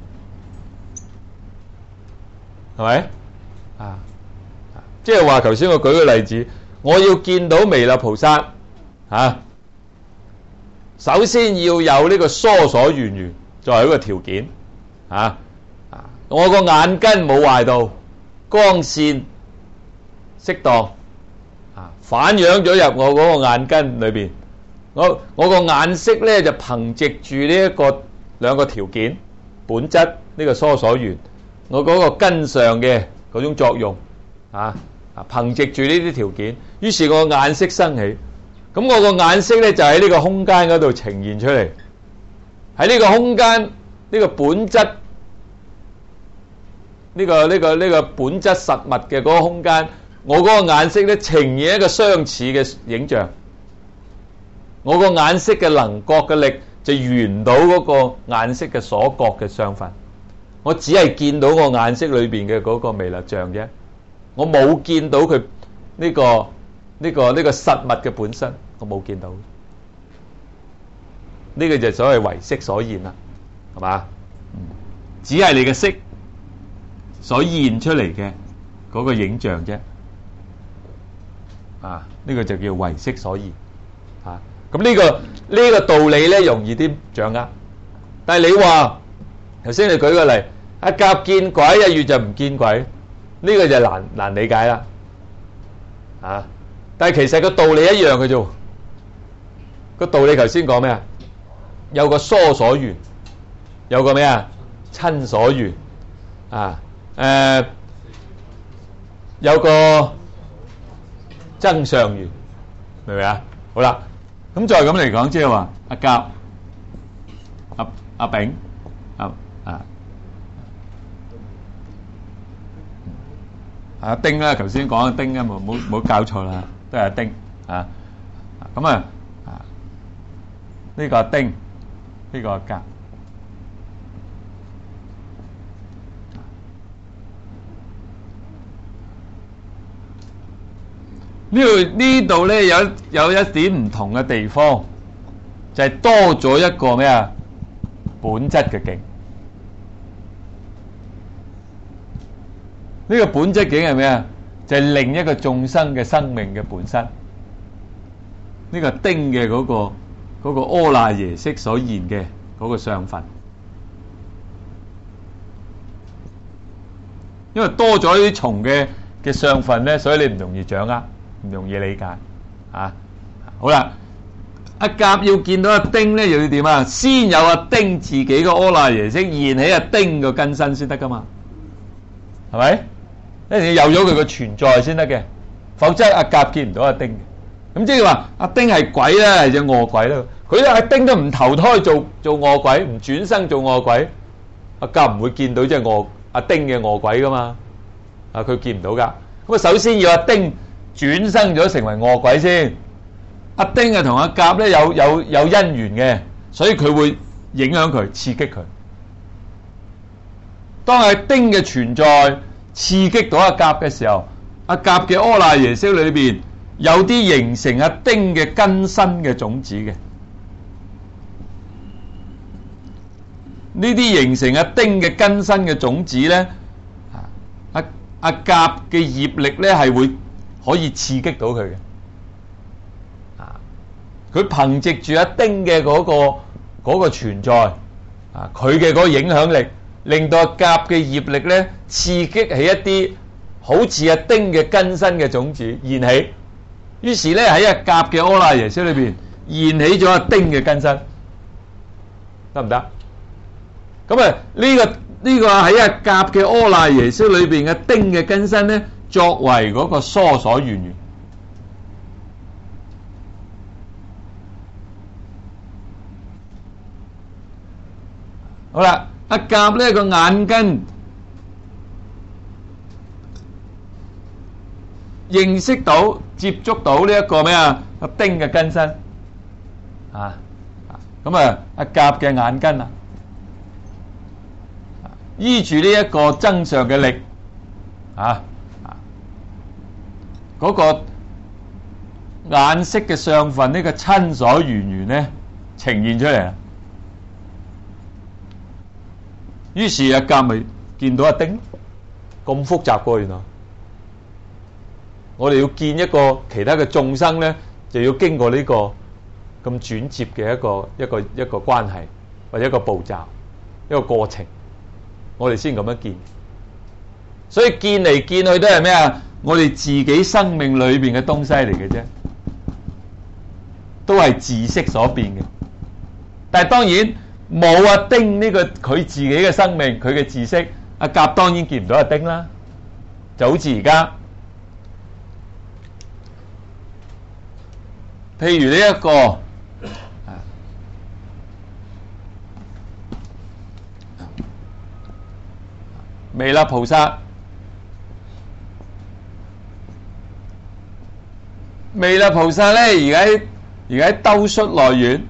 係咪？啊，即係話頭先我舉個例子，我要見到彌勒菩薩啊。首先要有呢個疏所緣緣作為一個條件啊！我個眼根冇壞到，光線適當啊，反映咗入我嗰個眼根裏邊。我我個眼色咧就憑藉住呢一個兩個條件本質呢個疏所緣，我嗰個根上嘅嗰種作用啊啊，憑藉住呢啲條件，於是我眼色生起。咁我個眼色咧就喺呢個空間嗰度呈現出嚟，喺呢個空間呢、呢個本質呢、呢個呢、呢個呢、呢個本質實物嘅嗰個空間，我嗰個眼色咧呈現一個相似嘅影像，我個眼色嘅能覺嘅力就緣到嗰個眼色嘅所覺嘅相分，我只係見到我眼色裏邊嘅嗰個彌勒像啫，我冇見到佢呢、呢個。呢、這個呢、這個實物嘅本身，我冇見到。呢、這個就係所謂唯識所現啦，係嘛？只係你嘅色所現出嚟嘅嗰個影像啫。啊，呢、這個就叫唯識所現。啊，咁呢、這個呢、這個道理咧容易啲掌握。但係你話頭先你舉個例，阿甲見鬼，阿乙就唔見鬼，呢、這個就難難理解啦。啊！但係其實個道理一樣嘅啫，個道理頭先講咩啊？有個疏所緣，有個咩啊？親所緣啊，誒、呃，有個增上緣，明唔明啊？好啦，咁再咁嚟講，即係話阿甲、阿阿丙、阿啊阿丁啦，頭先講阿丁啊，冇冇冇搞錯啦。都係阿丁啊，咁啊啊呢個阿丁，呢個阿甲，呢度呢度咧有有一點唔同嘅地方，就係多咗一個咩啊本質嘅境。呢個本質境係咩啊？就係另一個眾生嘅生命嘅本身，呢個丁嘅嗰個嗰個阿賴耶識所現嘅嗰個相分，因為多咗呢啲重嘅嘅相分咧，所以你唔容易掌握，唔容易理解啊。好啦，阿甲要見到阿丁咧，又要點啊？先有阿丁自己嘅阿賴耶識現起阿丁嘅根身先得噶嘛，係咪？一定要有咗佢個存在先得嘅，否則阿甲見唔到阿丁嘅。咁即係話阿丁係鬼咧，係隻餓鬼啦。佢阿丁都唔投胎做做餓鬼，唔轉生做餓鬼，阿甲唔會見到隻餓阿丁嘅餓鬼噶嘛。啊，佢見唔到噶。咁啊，首先要阿丁轉生咗成為餓鬼先。阿丁啊同阿甲咧有有有因緣嘅，所以佢會影響佢，刺激佢。 當阿丁嘅存在刺激到阿甲嘅時候，阿甲嘅阿賴耶識裏邊有啲形成阿丁嘅根身嘅種子嘅。呢啲形成阿丁嘅根身嘅種子咧，阿阿甲嘅業力咧係會可以刺激到佢嘅。啊，佢憑藉住阿丁嘅嗰個嗰個存在，啊，佢嘅嗰個影響力，令到阿甲嘅業力咧刺激起一啲好似阿丁嘅根身嘅種子燃起，於是咧喺阿甲嘅阿賴耶識裏邊燃起咗阿丁嘅根身，得唔得？咁啊，呢個呢個喺阿甲嘅阿賴耶識裏邊嘅丁嘅根身咧，作為嗰個疏所緣緣。好啦，阿甲呢個眼根認識到、接觸到呢一個咩啊？阿丁嘅根身啊，咁啊，阿甲嘅眼根啊。依住呢一個增上嘅力，啊，嗰、那個眼識嘅相分呢個親所緣緣咧呈現出嚟，於是阿甲咪見到阿丁，咁複雜㗎原來。我哋要見一個其他嘅眾生咧，就要經過呢個咁轉接嘅一個一個一個關係，或者一個步驟，一個過程。我哋先咁樣見，所以見嚟見去都係咩啊？我哋自己生命裏邊嘅東西嚟嘅啫，都係自識所變嘅。但係當然冇阿丁呢個佢自己嘅生命，佢嘅自識，阿甲當然見唔到阿丁啦。就好似而家，譬如呢一個。彌勒菩薩，彌勒菩薩咧，而家而家喺兜率內院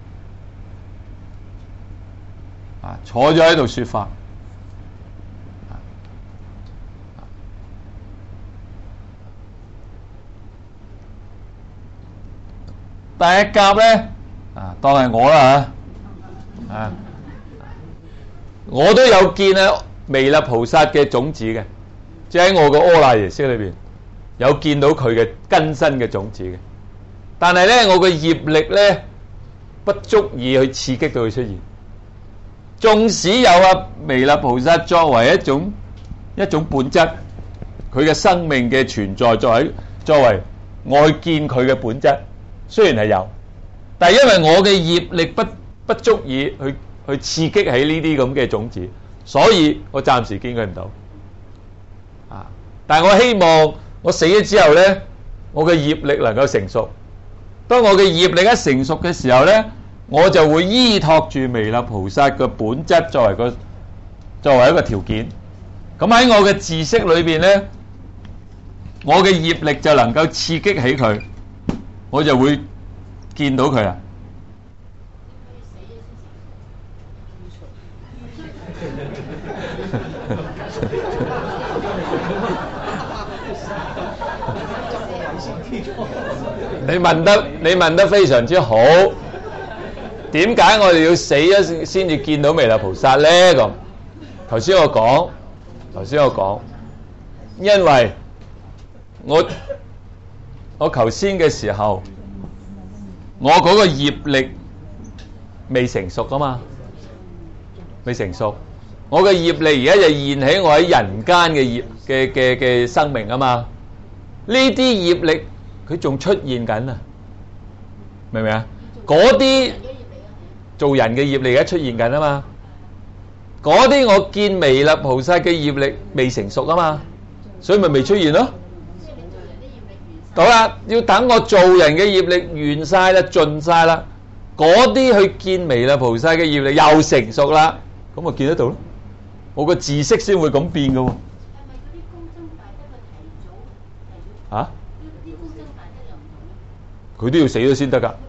啊，坐咗喺度說法。第一甲咧啊，當係我啦吓啊，我都有見啊。彌勒菩薩嘅種子嘅，即係喺我個阿賴耶識裏邊有見到佢嘅根身嘅種子嘅，但係咧我嘅業力咧不足以去刺激到佢出現。縱使有啊彌勒菩薩作為一種一種本質，佢嘅生命嘅存在作為作為外見佢嘅本質，雖然係有，但係因為我嘅業力不不足以去去刺激起呢啲咁嘅種子。所以我暫時見佢唔到，啊！但係我希望我死咗之後咧，我嘅業力能夠成熟。當我嘅業力一成熟嘅時候咧，我就會依託住彌勒菩薩嘅本質作為個作為一個條件。咁喺我嘅自識裏邊咧，我嘅業力就能夠刺激起佢，我就會見到佢啦。你問得你問得非常之好，點解我哋要死咗先至見到彌勒菩薩咧？咁頭先我講，頭先我講，因為我我頭先嘅時候，我嗰個業力未成熟啊嘛，未成熟，我嘅業力而家就現起我喺人間嘅業嘅嘅嘅生命啊嘛，呢啲業力。佢仲出現緊啊，明唔明啊？嗰啲做人嘅業力而家出現緊啊嘛，嗰啲我見彌勒菩薩嘅業力未成熟啊嘛，所以咪未出現咯。好啦，要等我做人嘅業力完晒啦，盡晒啦，嗰啲去見彌勒菩薩嘅業力又成熟啦，咁我見得到咯。我個自識先會咁變噶喎。嚇？佢都要死咗先得噶，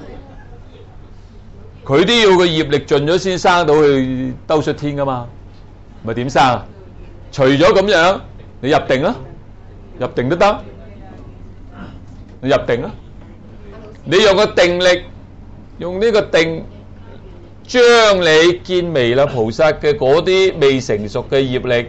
佢都要個業力盡咗先生到去兜率天噶嘛。 咪點生啊？除咗咁樣，你入定啦，入定都得，你入定啦。你用個定力，用呢個定，將你見彌勒菩薩嘅嗰啲未成熟嘅業力，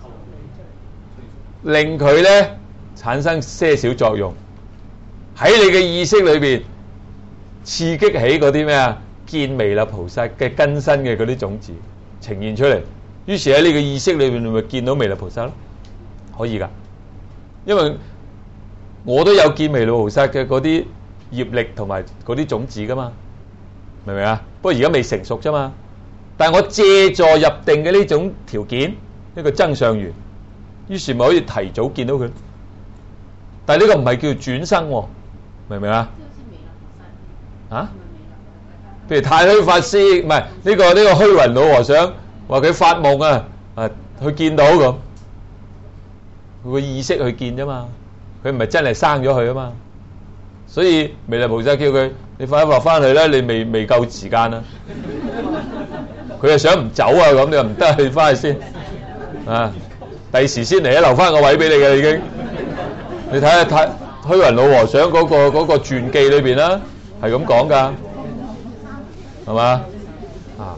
令佢咧產生些少作用，喺你嘅意識裏邊刺激起嗰啲咩啊？見彌勒菩薩嘅根身嘅嗰啲種子呈現出嚟，於是喺你嘅意識裏邊，你咪見到彌勒菩薩咯，可以噶，因為我都有見彌勒菩薩嘅嗰啲業力同埋嗰啲種子噶嘛，明唔明啊？不過而家未成熟啫嘛，但係我借助入定嘅呢種條件，一個增上緣，於是咪可以提早見到佢。但係呢個唔係叫轉生喎，明唔明啊？啊？譬如太虛法師，唔係呢個呢個虛雲老和尚話佢發夢啊，啊佢見到咁，佢個意識去見啫嘛，佢唔係真係生咗佢啊嘛。所以彌勒菩薩叫佢，你快啲落翻去啦，你未未夠時間啊。佢又想唔走啊，咁你又唔得，你翻去先啊，第時先嚟啊，留翻個位俾你嘅已經。你睇下太虛雲老和尚嗰個嗰個傳記裏邊啦，係咁講噶。係嘛？啊！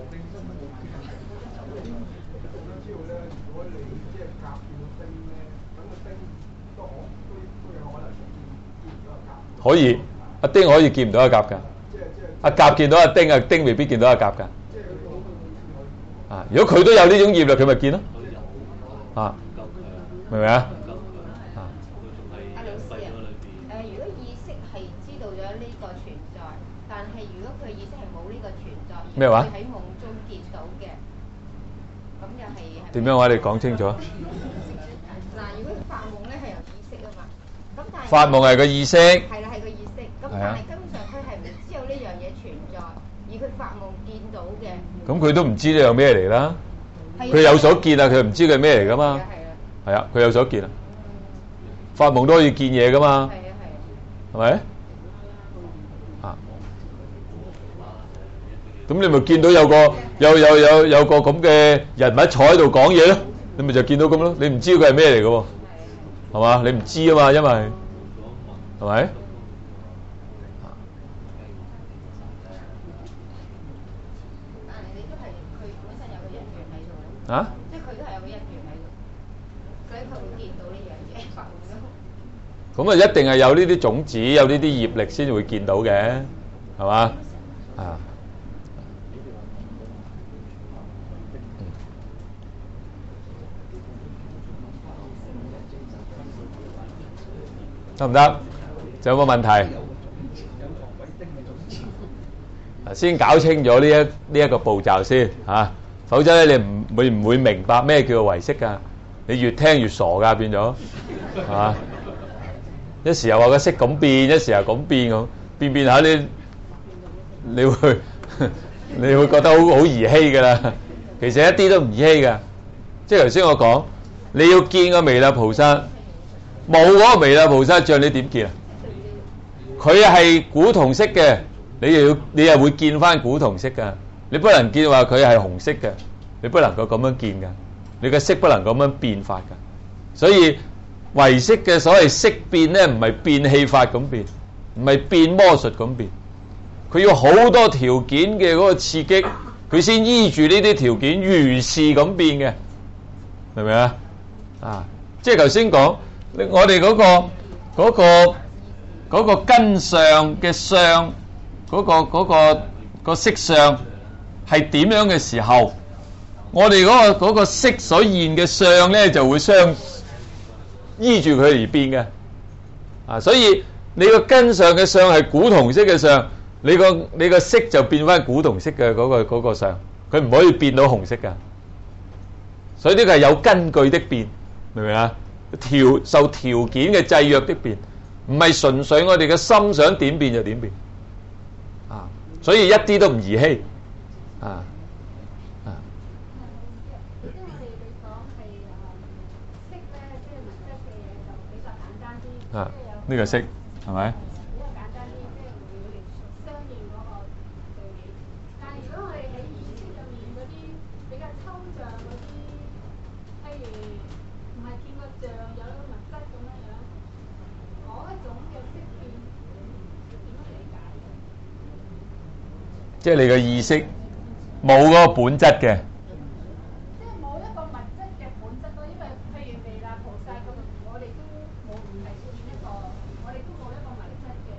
可以，阿丁可以見唔到阿甲㗎。阿甲見到阿丁，阿丁未必見到阿甲㗎。啊！如果佢都有呢種業力，佢咪見咯。啊！明唔明啊？ 阿老師啊，誒，如果意識係知道咗呢個存在，但係如果佢意識係冇呢個存在， 咩話？ 喺夢中見到嘅，咁又係點樣話？你講清楚。 嗱，如果發夢咧係有意識啊嘛，咁但係發夢係個意識。 係啦，係個意識。咁但係根本上佢係唔知有呢樣嘢存在，而佢發夢見到嘅。 咁佢都唔知呢樣咩嚟啦。佢有所見啊，佢唔知佢係咩嚟噶嘛。係啊，佢有所見啊。發夢都可以見嘢噶嘛。 係啊係。 係咪？啊！咁你咪見到有個有有有有個咁嘅人物坐喺度講嘢咯，你咪就見到咁咯。你唔知佢係咩嚟嘅喎，係嘛？你唔知啊嘛，因為係咪？ 但係你都係佢本身有個因緣喺度。 啊？ 即係佢都係有個因緣喺度，所以佢會見到呢樣嘢發夢咯。 咁啊，一定係有呢啲種子，有呢啲業力先會見到嘅，係嘛？啊，得唔得？仲有冇問題？先搞清咗呢一呢一個步驟先嚇，否則咧你唔會唔會明白咩叫做唯識㗎？你越聽越傻㗎，變咗係嘛？一時又話個色咁變，一時又咁變咁，變變下你你會你會覺得好好兒戲㗎啦。其實一啲都唔兒戲㗎。即係頭先我講，你要見個彌勒菩薩，冇嗰個彌勒菩薩像你點見啊？佢係古銅色嘅，你又要你又會見翻古銅色㗎。你不能見話佢係紅色嘅，你不能夠咁樣見㗎。你嘅色不能咁樣變法㗎。所以唯識嘅所謂色變咧，唔係變氣法咁變，唔係變魔術咁變，佢要好多條件嘅嗰個刺激，佢先依住呢啲條件如是咁變嘅，明唔明啊？啊，即係頭先講，我哋嗰個嗰個嗰個根相嘅相，嗰個嗰個個色相係點樣嘅時候，我哋嗰個嗰個色所現嘅相咧就會相依住佢而變嘅，啊，所以你個根上嘅相係古銅色嘅相，你個你個色就變翻古銅色嘅嗰個嗰個相，佢唔可以變到紅色噶，所以呢個係有根據的變，明唔明啊？條受條件嘅制約的變，唔係純粹我哋嘅心想點變就點變，啊，所以一啲都唔兒戲，啊。啊！呢個色係咪？ 比較簡單啲，即係會相應嗰個對比。但係如果我哋喺意識入面嗰啲比較抽象嗰啲，譬如唔係見個像有一個物質咁樣樣，嗰一種嘅識變點樣理解嘅？ 即係你個意識冇嗰個本質嘅。 即係冇一個物質嘅本質咯，因為譬如彌勒菩薩咁，我哋都冇唔係算一個，我哋都冇一個物質嘅。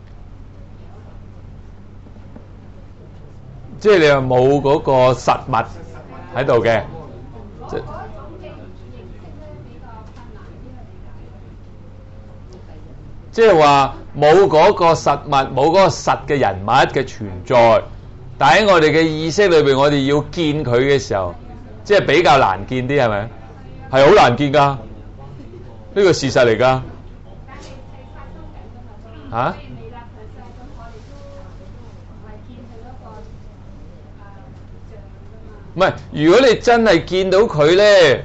即係你話冇嗰個實物喺度嘅。 嗰嗰一種嘅形式咧比較困難啲去理解。 即係話冇嗰個實物，冇嗰個實嘅人物嘅存在，但喺我哋嘅意識裏邊，我哋要見佢嘅時候，即係比較難見啲，係咪？係好難見㗎，呢個事實嚟㗎。 但係係發生緊㗎嘛，所以嚇？ 所以彌勒菩薩咁，我哋都唔係見佢一個誒像㗎嘛。 唔係，如果你真係見到佢咧，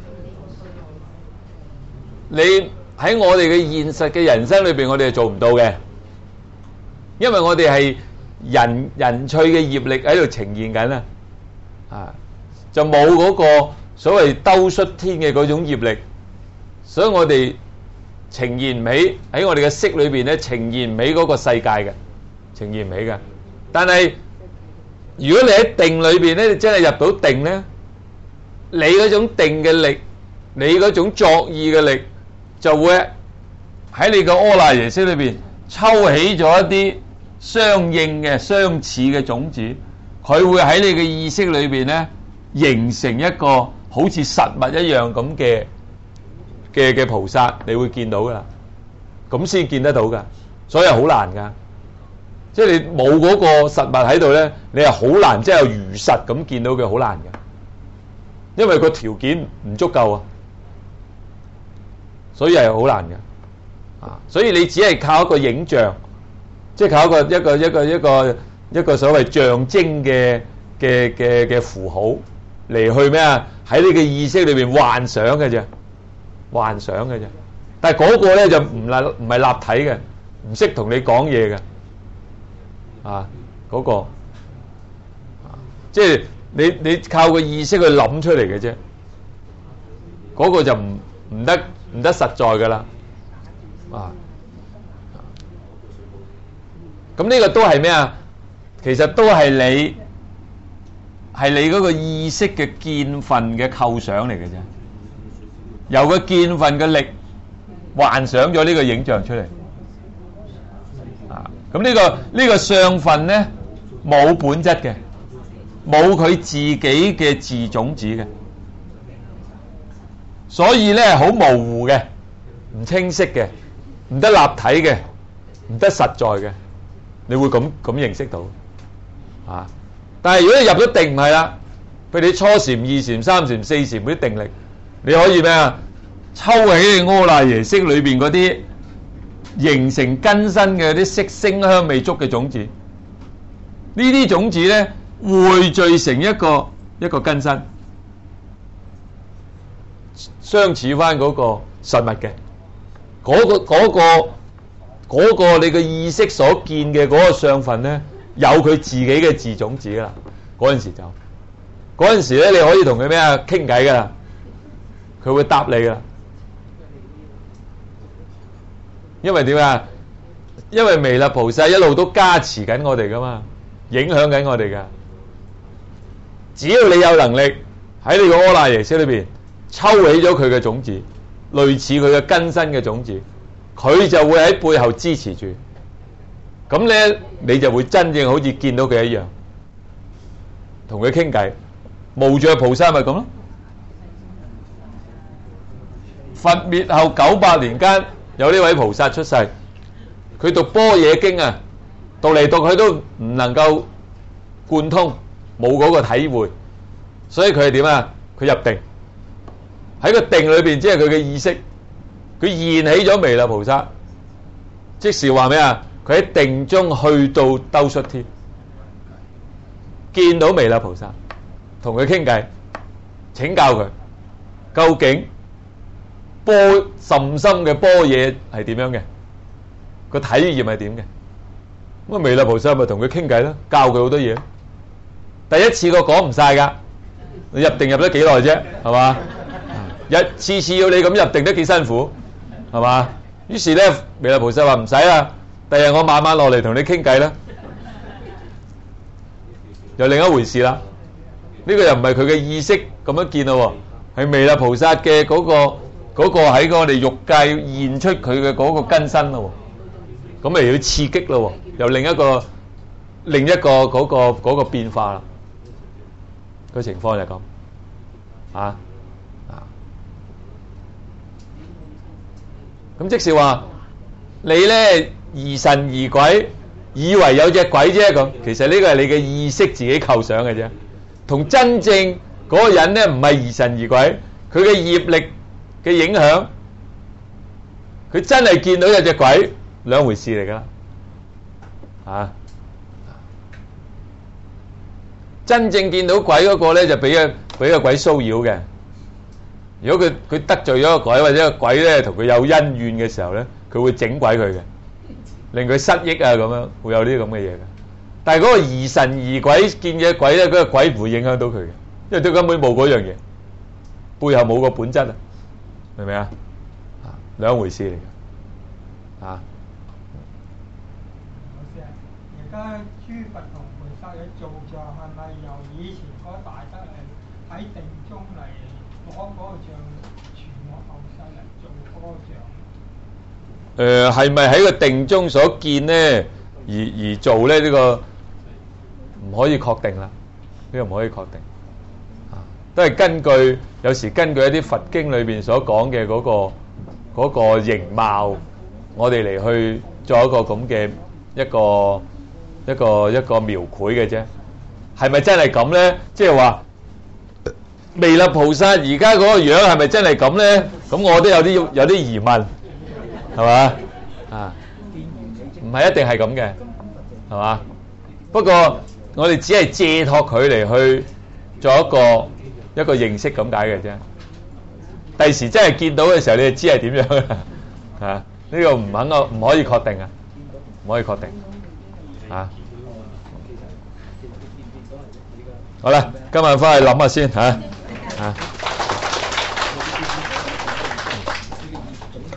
你喺我哋嘅現實嘅人生裏邊，我哋係做唔到嘅，因為我哋係人人趣嘅業力喺度呈現緊啊，啊，就冇嗰個所謂兜率天嘅嗰種業力，所以我哋呈現唔起喺我哋嘅識裏邊咧，呈現唔起嗰個世界嘅，呈現唔起嘅。但係如果你喺定裏邊咧，你真係入到定咧，你嗰種定嘅力，你嗰種作意嘅力，就會喺你個阿賴耶識裏邊抽起咗一啲相應嘅相似嘅種子，佢會喺你嘅意識裏邊咧形成一個好似實物一樣咁嘅嘅嘅菩薩，你會見到噶，咁先見得到噶，所以係好難噶。即係你冇嗰個實物喺度咧，你係好難即係如實咁見到佢，好難嘅，因為個條件唔足夠啊，所以係好難嘅啊。所以你只係靠一個影像，即係靠一個一個一個一個一個所謂象徵嘅嘅嘅嘅符號嚟去咩啊？喺你嘅意識裏邊幻想嘅啫，幻想嘅啫。但係嗰個咧就唔立唔係立體嘅，唔識同你講嘢嘅。啊，嗰、那個，啊、即係你你靠個意識去諗出嚟嘅啫，嗰、那個就唔唔得唔得實在噶啦，啊，咁呢個都係咩啊？其實都係你係你嗰個意識嘅見分嘅構想嚟嘅啫，由個見分嘅力幻想咗呢個影像出嚟。咁呢個呢個相分咧冇本質嘅，冇佢自己嘅自種子嘅，所以咧好模糊嘅，唔清晰嘅，唔得立體嘅，唔得實在嘅，你會咁咁認識到啊？但係如果你入咗定唔係啦，譬如你初禪、二禪、三禪、四禪嗰啲定力，你可以咩啊？抽起你阿賴耶識裏邊嗰啲形成根身嘅啲色聲香味觸嘅種子，呢啲種子咧匯聚成一個一個根身，相似翻嗰個實物嘅，嗰個嗰個嗰個你嘅意識所見嘅嗰個相分咧，有佢自己嘅自種子啦。嗰陣時就嗰陣時咧，你可以同佢咩啊傾偈噶啦，佢會答你噶。因為點啊？因為彌勒菩薩一路都加持緊我哋噶嘛，影響緊我哋噶。只要你有能力喺你個阿賴耶識裏邊抽起咗佢嘅種子，類似佢嘅根身嘅種子，佢就會喺背後支持住。咁咧，你就會真正好似見到佢一樣，同佢傾偈。無著菩薩咪咁咯。佛滅後九百年間，有呢位菩薩出世，佢讀般若經啊，讀嚟讀去都唔能夠貫通，冇嗰個體會，所以佢係點啊？佢入定，喺個定裏邊，即係佢嘅意識，佢現起咗彌勒菩薩，即是話咩啊？佢喺定中去到兜率天，見到彌勒菩薩，同佢傾偈，請教佢究竟般甚深嘅般若係點樣嘅，個體驗係點嘅。咁啊彌勒菩薩咪同佢傾偈咯，教佢好多嘢。第一次個講唔晒噶， 你入定入得幾耐啫？係嘛？日次次要你咁入定得幾辛苦，係嘛？於是咧，彌勒菩薩話唔使啦，第日我慢慢落嚟同你傾偈啦，又另一回事啦。呢、這個又唔係佢嘅意識咁樣見咯，係彌勒菩薩嘅嗰個嗰個喺我哋欲界現出佢嘅嗰個根身咯。咁咪要刺激咯，又另一個另一個嗰、嗰個嗰、嗰個變化啦。個情況就係咁啊啊！咁即是話你咧疑神疑鬼，以為有隻鬼啫咁，其實呢個係你嘅意識自己構想嘅啫，同真正嗰個人咧唔係疑神疑鬼，佢嘅業力嘅影響，佢真係見到有隻鬼。兩回事嚟噶，啊！真正見到鬼嗰個咧，就俾個俾個鬼騷擾嘅。如果佢佢得罪咗個鬼，或者個鬼咧同佢有恩怨嘅時候咧，佢會整鬼佢嘅，令佢失憶啊咁樣，會有呢啲咁嘅嘢嘅。但係嗰個疑神疑鬼見嘅鬼咧，嗰、嗰個鬼唔會影響到佢嘅，因為佢根本冇嗰樣嘢，背後冇個本質啊，明唔明啊？啊，兩回事嚟嘅，啊。 而家諸佛同菩薩嘅造像係咪由以前嗰大德嚟喺定中嚟攞嗰個像傳我後世嚟做嗰個像？誒係咪喺個定中所見咧，而而做咧？呢、呢個唔可以確定啦，呢、呢個唔可以確定。啊，都係根據有時根據一啲佛經裏邊所講嘅嗰個嗰、嗰個形貌，我哋嚟去做一個咁嘅一個。一個一個描繪嘅啫，係咪真係咁咧？即係話彌勒菩薩而家嗰個樣係咪真係咁咧？咁我都有啲有啲疑問，係嘛？啊，唔係一定係咁嘅，係嘛？不過我哋只係借託佢嚟去做一個一個認識咁解嘅啫。第時真係見到嘅時候，你就知係點樣啦。啊，呢個唔肯個唔可以確定啊，唔可以確定。啊，好啦，今日翻去諗下先嚇，啊。